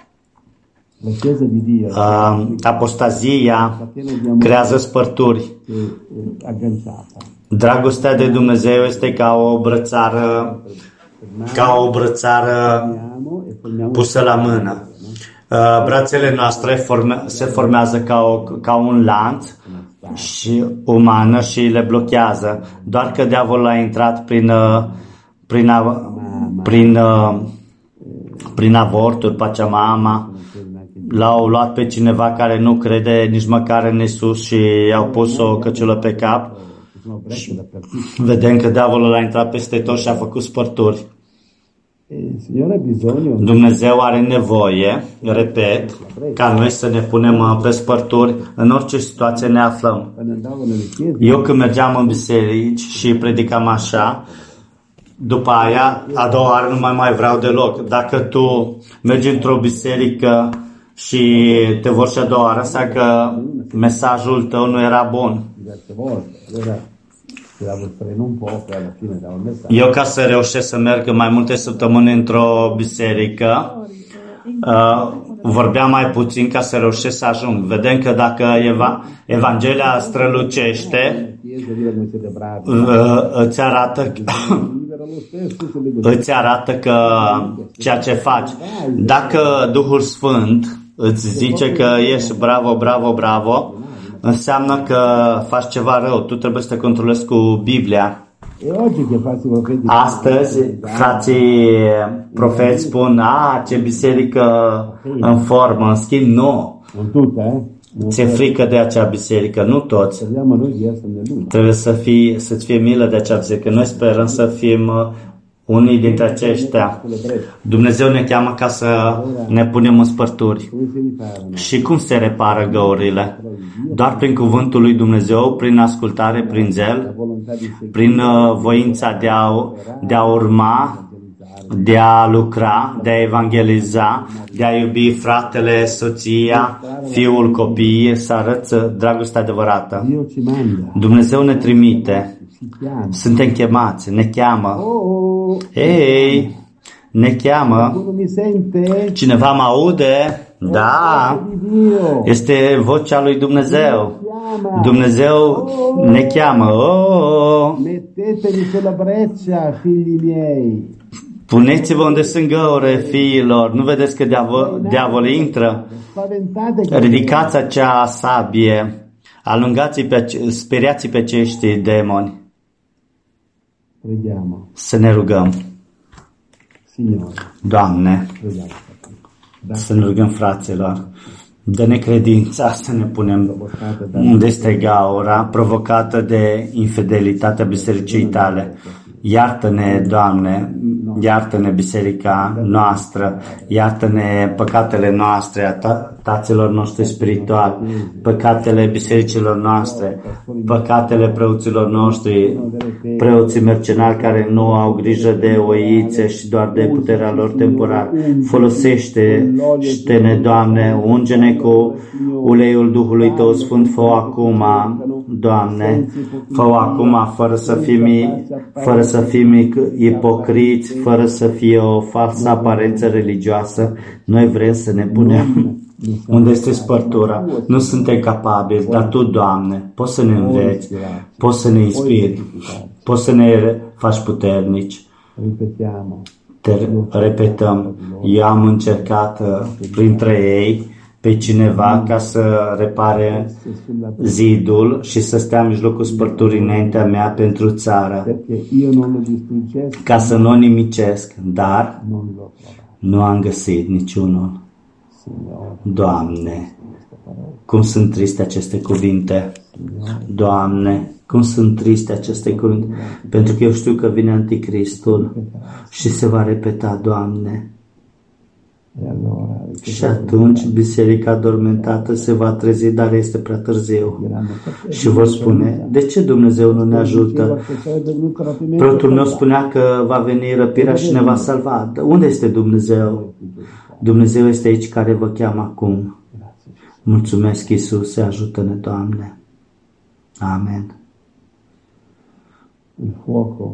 S1: Apostazia creează spărturi. Dragostea de Dumnezeu este ca o brățară pusă la mână. Brațele noastre se formează ca un lanț și umană și le blochează. Doar că diavolul a intrat prin avorturi, Pachamama, l-au luat pe cineva care nu crede nici măcar în Iisus și i-au pus o căciulă pe cap. Vedem că diavolul a intrat peste tot și a făcut spărturi. Dumnezeu are nevoie, repet, ca noi să ne punem pe spărturi în orice situație ne aflăm. Eu când mergeam în biserici și predicam așa, după aia, a doua oară nu mai vreau deloc. Dacă tu mergi într-o biserică și te vor și a doua oară, înseamnă că mesajul tău nu era bun. Eu, ca să reușesc să merg mai multe săptămâni într-o biserică, vorbeam mai puțin ca să reușesc să ajung. Vedem că dacă Evanghelia strălucește, îți arată că ceea ce faci. Dacă Duhul Sfânt îți zice că ești bravo, înseamnă că faci ceva rău. Tu trebuie să te controlezi cu Biblia. Astăzi, frații profeți spun, ce biserică în formă, în schimb, nu. ți-e frică de acea biserică, nu toți.
S3: Speriamo noi di essere nell'una.
S1: Trebuie să-ți fie milă de acea biserică. Noi sperăm să fim unii dintre aceștia. Dumnezeu ne cheamă ca să ne punem în spărturi.
S3: Come si riparano?
S1: Și cum se repară găurile? Doar prin cuvântul lui Dumnezeu, prin ascultare, prin
S3: La
S1: zel,
S3: volontà di seguire,
S1: prin voința de a urma, de a lucra, de a evangeliza, de a iubi fratele, soția, fiul, copiii, să arăți dragostea adevărată.
S3: Dio ci manda.
S1: Dumnezeu ne trimite,
S3: Si chiama.
S1: suntem chemați, ne cheamă.
S3: Oh,
S1: Ei, ne cheamă.
S3: qualcuno mi sente?
S1: Cineva mă aude? Da,
S3: Di Dio.
S1: este vocea lui Dumnezeu.
S3: Chiama.
S1: Dumnezeu ne cheamă. Oh,
S3: Mettetevi sulla breccia, figli miei.
S1: puneți-vă unde sunt găure, fiilor. Nu vedeți că diavolul intră?
S3: Spaventate che
S1: Ridicați acea sabie, speriați pe acești demoni.
S3: preghiamo.
S1: Să ne rugăm.
S3: Signore,
S1: Doamne,
S3: preghiamo.
S1: să ne rugăm, fraților. Dă-ne credința să ne punem unde este gaura provocată de infidelitatea bisericii tale. Iartă-ne, Doamne, iartă-ne biserica noastră, iartă-ne păcatele noastre, a taților noștri spirituali, păcatele bisericilor noastre, păcatele preoților noștri, preoții mercenari care nu au grijă de oițe și doar de puterea lor temporară. Folosește-ne, Doamne, unge-ne cu uleiul Duhului Tău Sfânt, fă-o acum, Doamne, fă-o acum fără să fim ipocriți, fără să fie o falsă aparență religioasă. Noi vrem să ne punem unde este spărtura. Nu suntem capabili, dar Tu, Doamne, poți să ne înveți, poți să ne inspiri, poți să ne faci puternici.
S3: Ripetiamo.
S1: Repetăm, eu am încercat printre ei pe cineva ca să repare zidul și să stea în mijlocul spărturii înaintea mea pentru țară,
S3: Perché io non lo distruggessi,
S1: ca să nu o nimicesc, dar
S3: non l'ho trovato.
S1: nu am găsit niciunul.
S3: Signore,
S1: Doamne, cum sunt triste aceste cuvinte. Doamne, cum sunt triste aceste cuvinte, pentru că eu știu că vine Anticristul și se va repeta, Doamne.
S3: e allora
S1: Și atunci biserica adormentată se va trezi, dar este prea târziu. Și vor spune, de ce Dumnezeu nu ne ajută? Preotul meu spunea că va veni răpirea și ne va salva. Dar unde este Dumnezeu? Dumnezeu este aici care vă cheamă acum. Mulțumesc, Iisuse, ajută-ne, Doamne. Amen.
S3: Il fuoco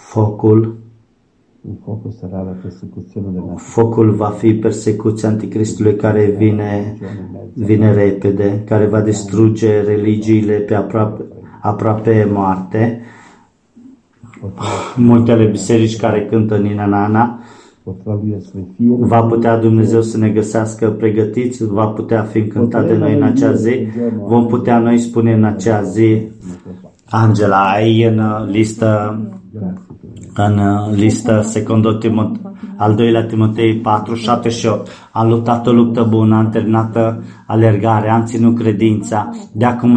S3: sarà la persecuzione della
S1: Focul va fi persecuția Anticristului care vine repede, care va distruge religiile pe aproape moarte. Multele biserici care cântă Nina Nana,
S3: potrà lui essere fiero.
S1: va putea Dumnezeu să ne găsească pregătiți, va putea fi încântat de noi în acea zi, vom putea noi spune în acea zi, Angela, ai în listă al doilea Timotei 4, 7 și 8. Am luptat o luptă bună, am terminat alergarea, am ținut credința. De acum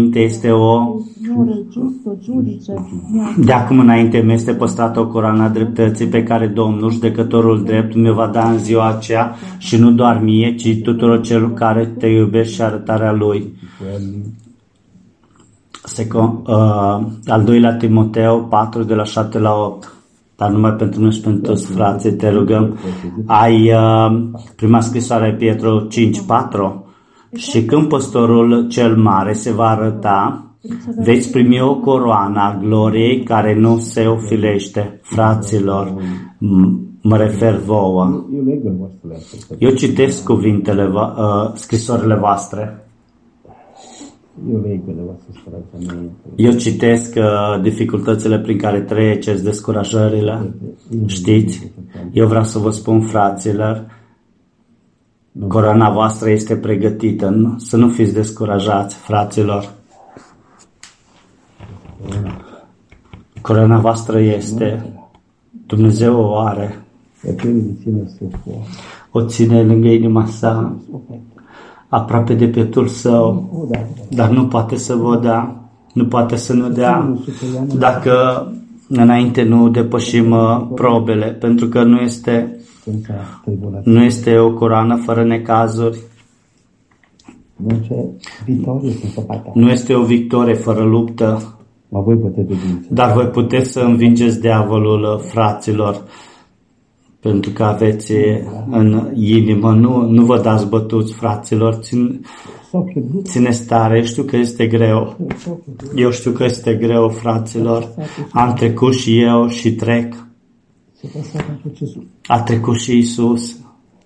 S1: înainte mi este păstrată o coroană dreptății pe care Domnul, judecătorul drept, mi va da în ziua aceea și nu doar mie, ci tuturor celor care te iubesc și arătarea Lui. Al doilea Timoteu 4 de la 7 la 8. Dar numai pentru noi și pentru toți frații te rugăm. Ai prima scrisoare a Pietru 5:4 și când păstorul cel mare se va arăta, veți primi o coroană a gloriei care nu se ofilește. Fraților, mă refer vouă. Eu citesc cuvintele, scrisorile voastre. Eu citesc dificultățile prin care treceți, descurajările. Știți? Eu vreau să vă spun, fraților, coroana voastră este pregătită. Să nu fiți descurajați, fraților. Coroana voastră este. Dumnezeu o are. O ține lângă inima sa. aproape de pieptul său,
S3: O da.
S1: dar nu poate să vă dea, nu poate să ne dea dacă înainte nu depășim probele, pentru că
S3: Senza tribolazione.
S1: nu este o coroană fără necazuri,
S3: Non c'è vittoria senza battaglia.
S1: nu este o victorie fără luptă,
S3: Ma voi potete vincere.
S1: dar voi puteți să învingeți diavolul, fraților, pentru că aveți în inimă, nu vă dați bătuți, fraților,
S3: So che è brutto.
S1: țineți tare, știu că este greu,
S3: So che è brutto.
S1: eu știu că este greu, fraților, am trecut și eu și trec,
S3: Se è passato anche Gesù.
S1: a trecut și Iisus.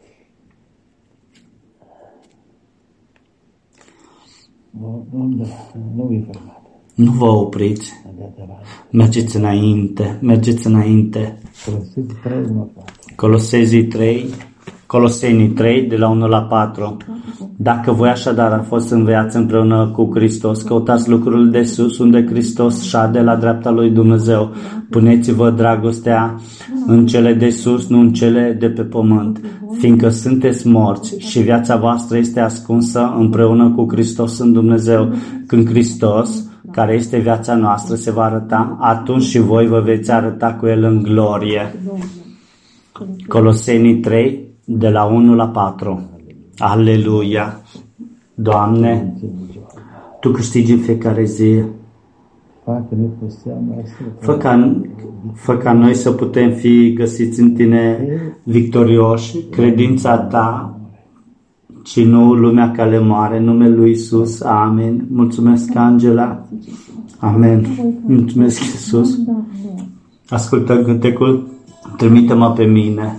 S3: No, non vi fermate.
S1: Nu vă opriți,
S3: Andate avanti.
S1: mergeți înainte, mergeți înainte.
S3: Colossesi 3, 1, 4.
S1: Colosenii 3, de la 1 la 4. Dacă voi așadar a fost înviați împreună cu Hristos, căutați lucrurile de sus, unde Hristos șade la dreapta lui Dumnezeu. Puneți-vă dragostea în cele de sus, nu în cele de pe pământ, fiindcă sunteți morți și viața voastră este ascunsă împreună cu Hristos în Dumnezeu. Când Hristos, care este viața noastră, se va arăta, atunci și voi vă veți arăta cu El în glorie. Colosenii 3, de la 1 la 4. Aleluia! Doamne, Tu câștigi în fiecare zi.
S3: Fa che noi possiamo essere
S1: Fă ca noi să putem fi găsiți în Tine victorioși, credința Ta și nu lumea care le moare. În numele Lui Iisus. Amin. Mulțumesc, Angela. Amen. Mulțumesc, Iisus. Ascultă cântecul Trimite-mă pe mine.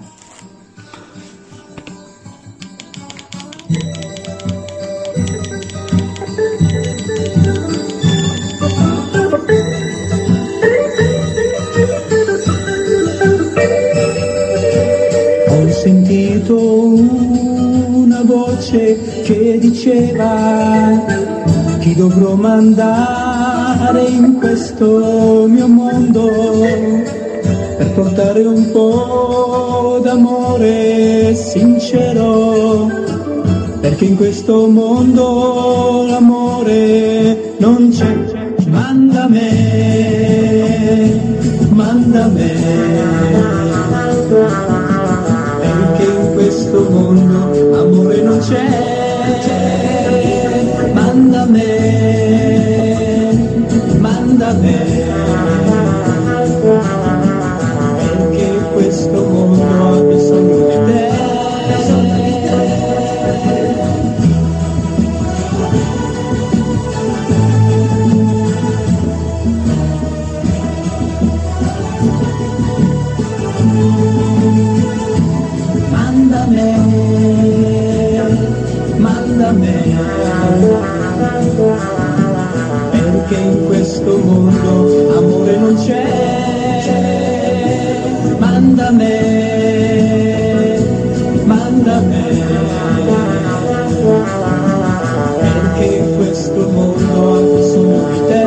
S5: Ho sentito una voce che diceva chi dovrò mandare in questo mio mondo per portare un po' d'amore sincero, perché in questo mondo l'amore non c'è. Manda me, manda me, perché in questo mondo amore non c'è. Manda me, manda me, perché questo mondo ha bisogno di te. Manda me, manda me, perché in questo mondo amore non c'è. Manda me, manda me, perché questo mondo ha bisogno di te.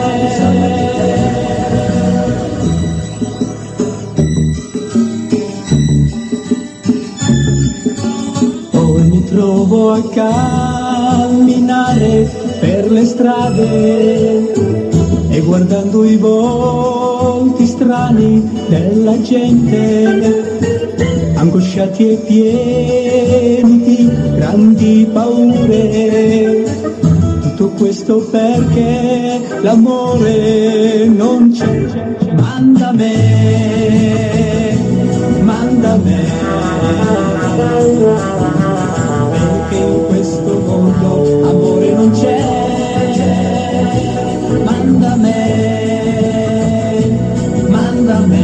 S5: Poi mi trovo a camminare per le strade e guardando i volti strani della gente, angosciati e pieni di grandi paure. Tutto questo perché l'amore non c'è. Manda me, manda me, perché in questo mondo amore non c'è. Manda me, manda me,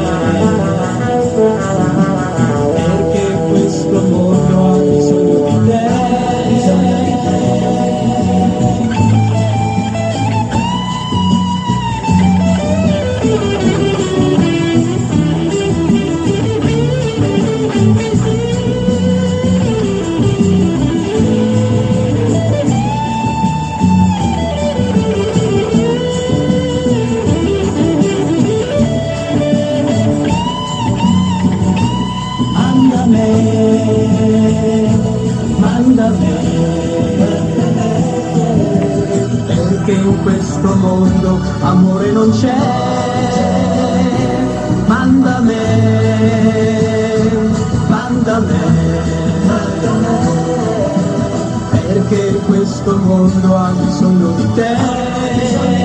S5: perché questo mondo ha bisogno di te. questo mondo amore non c'è. Manda me, manda me, perché questo mondo ha bisogno di te.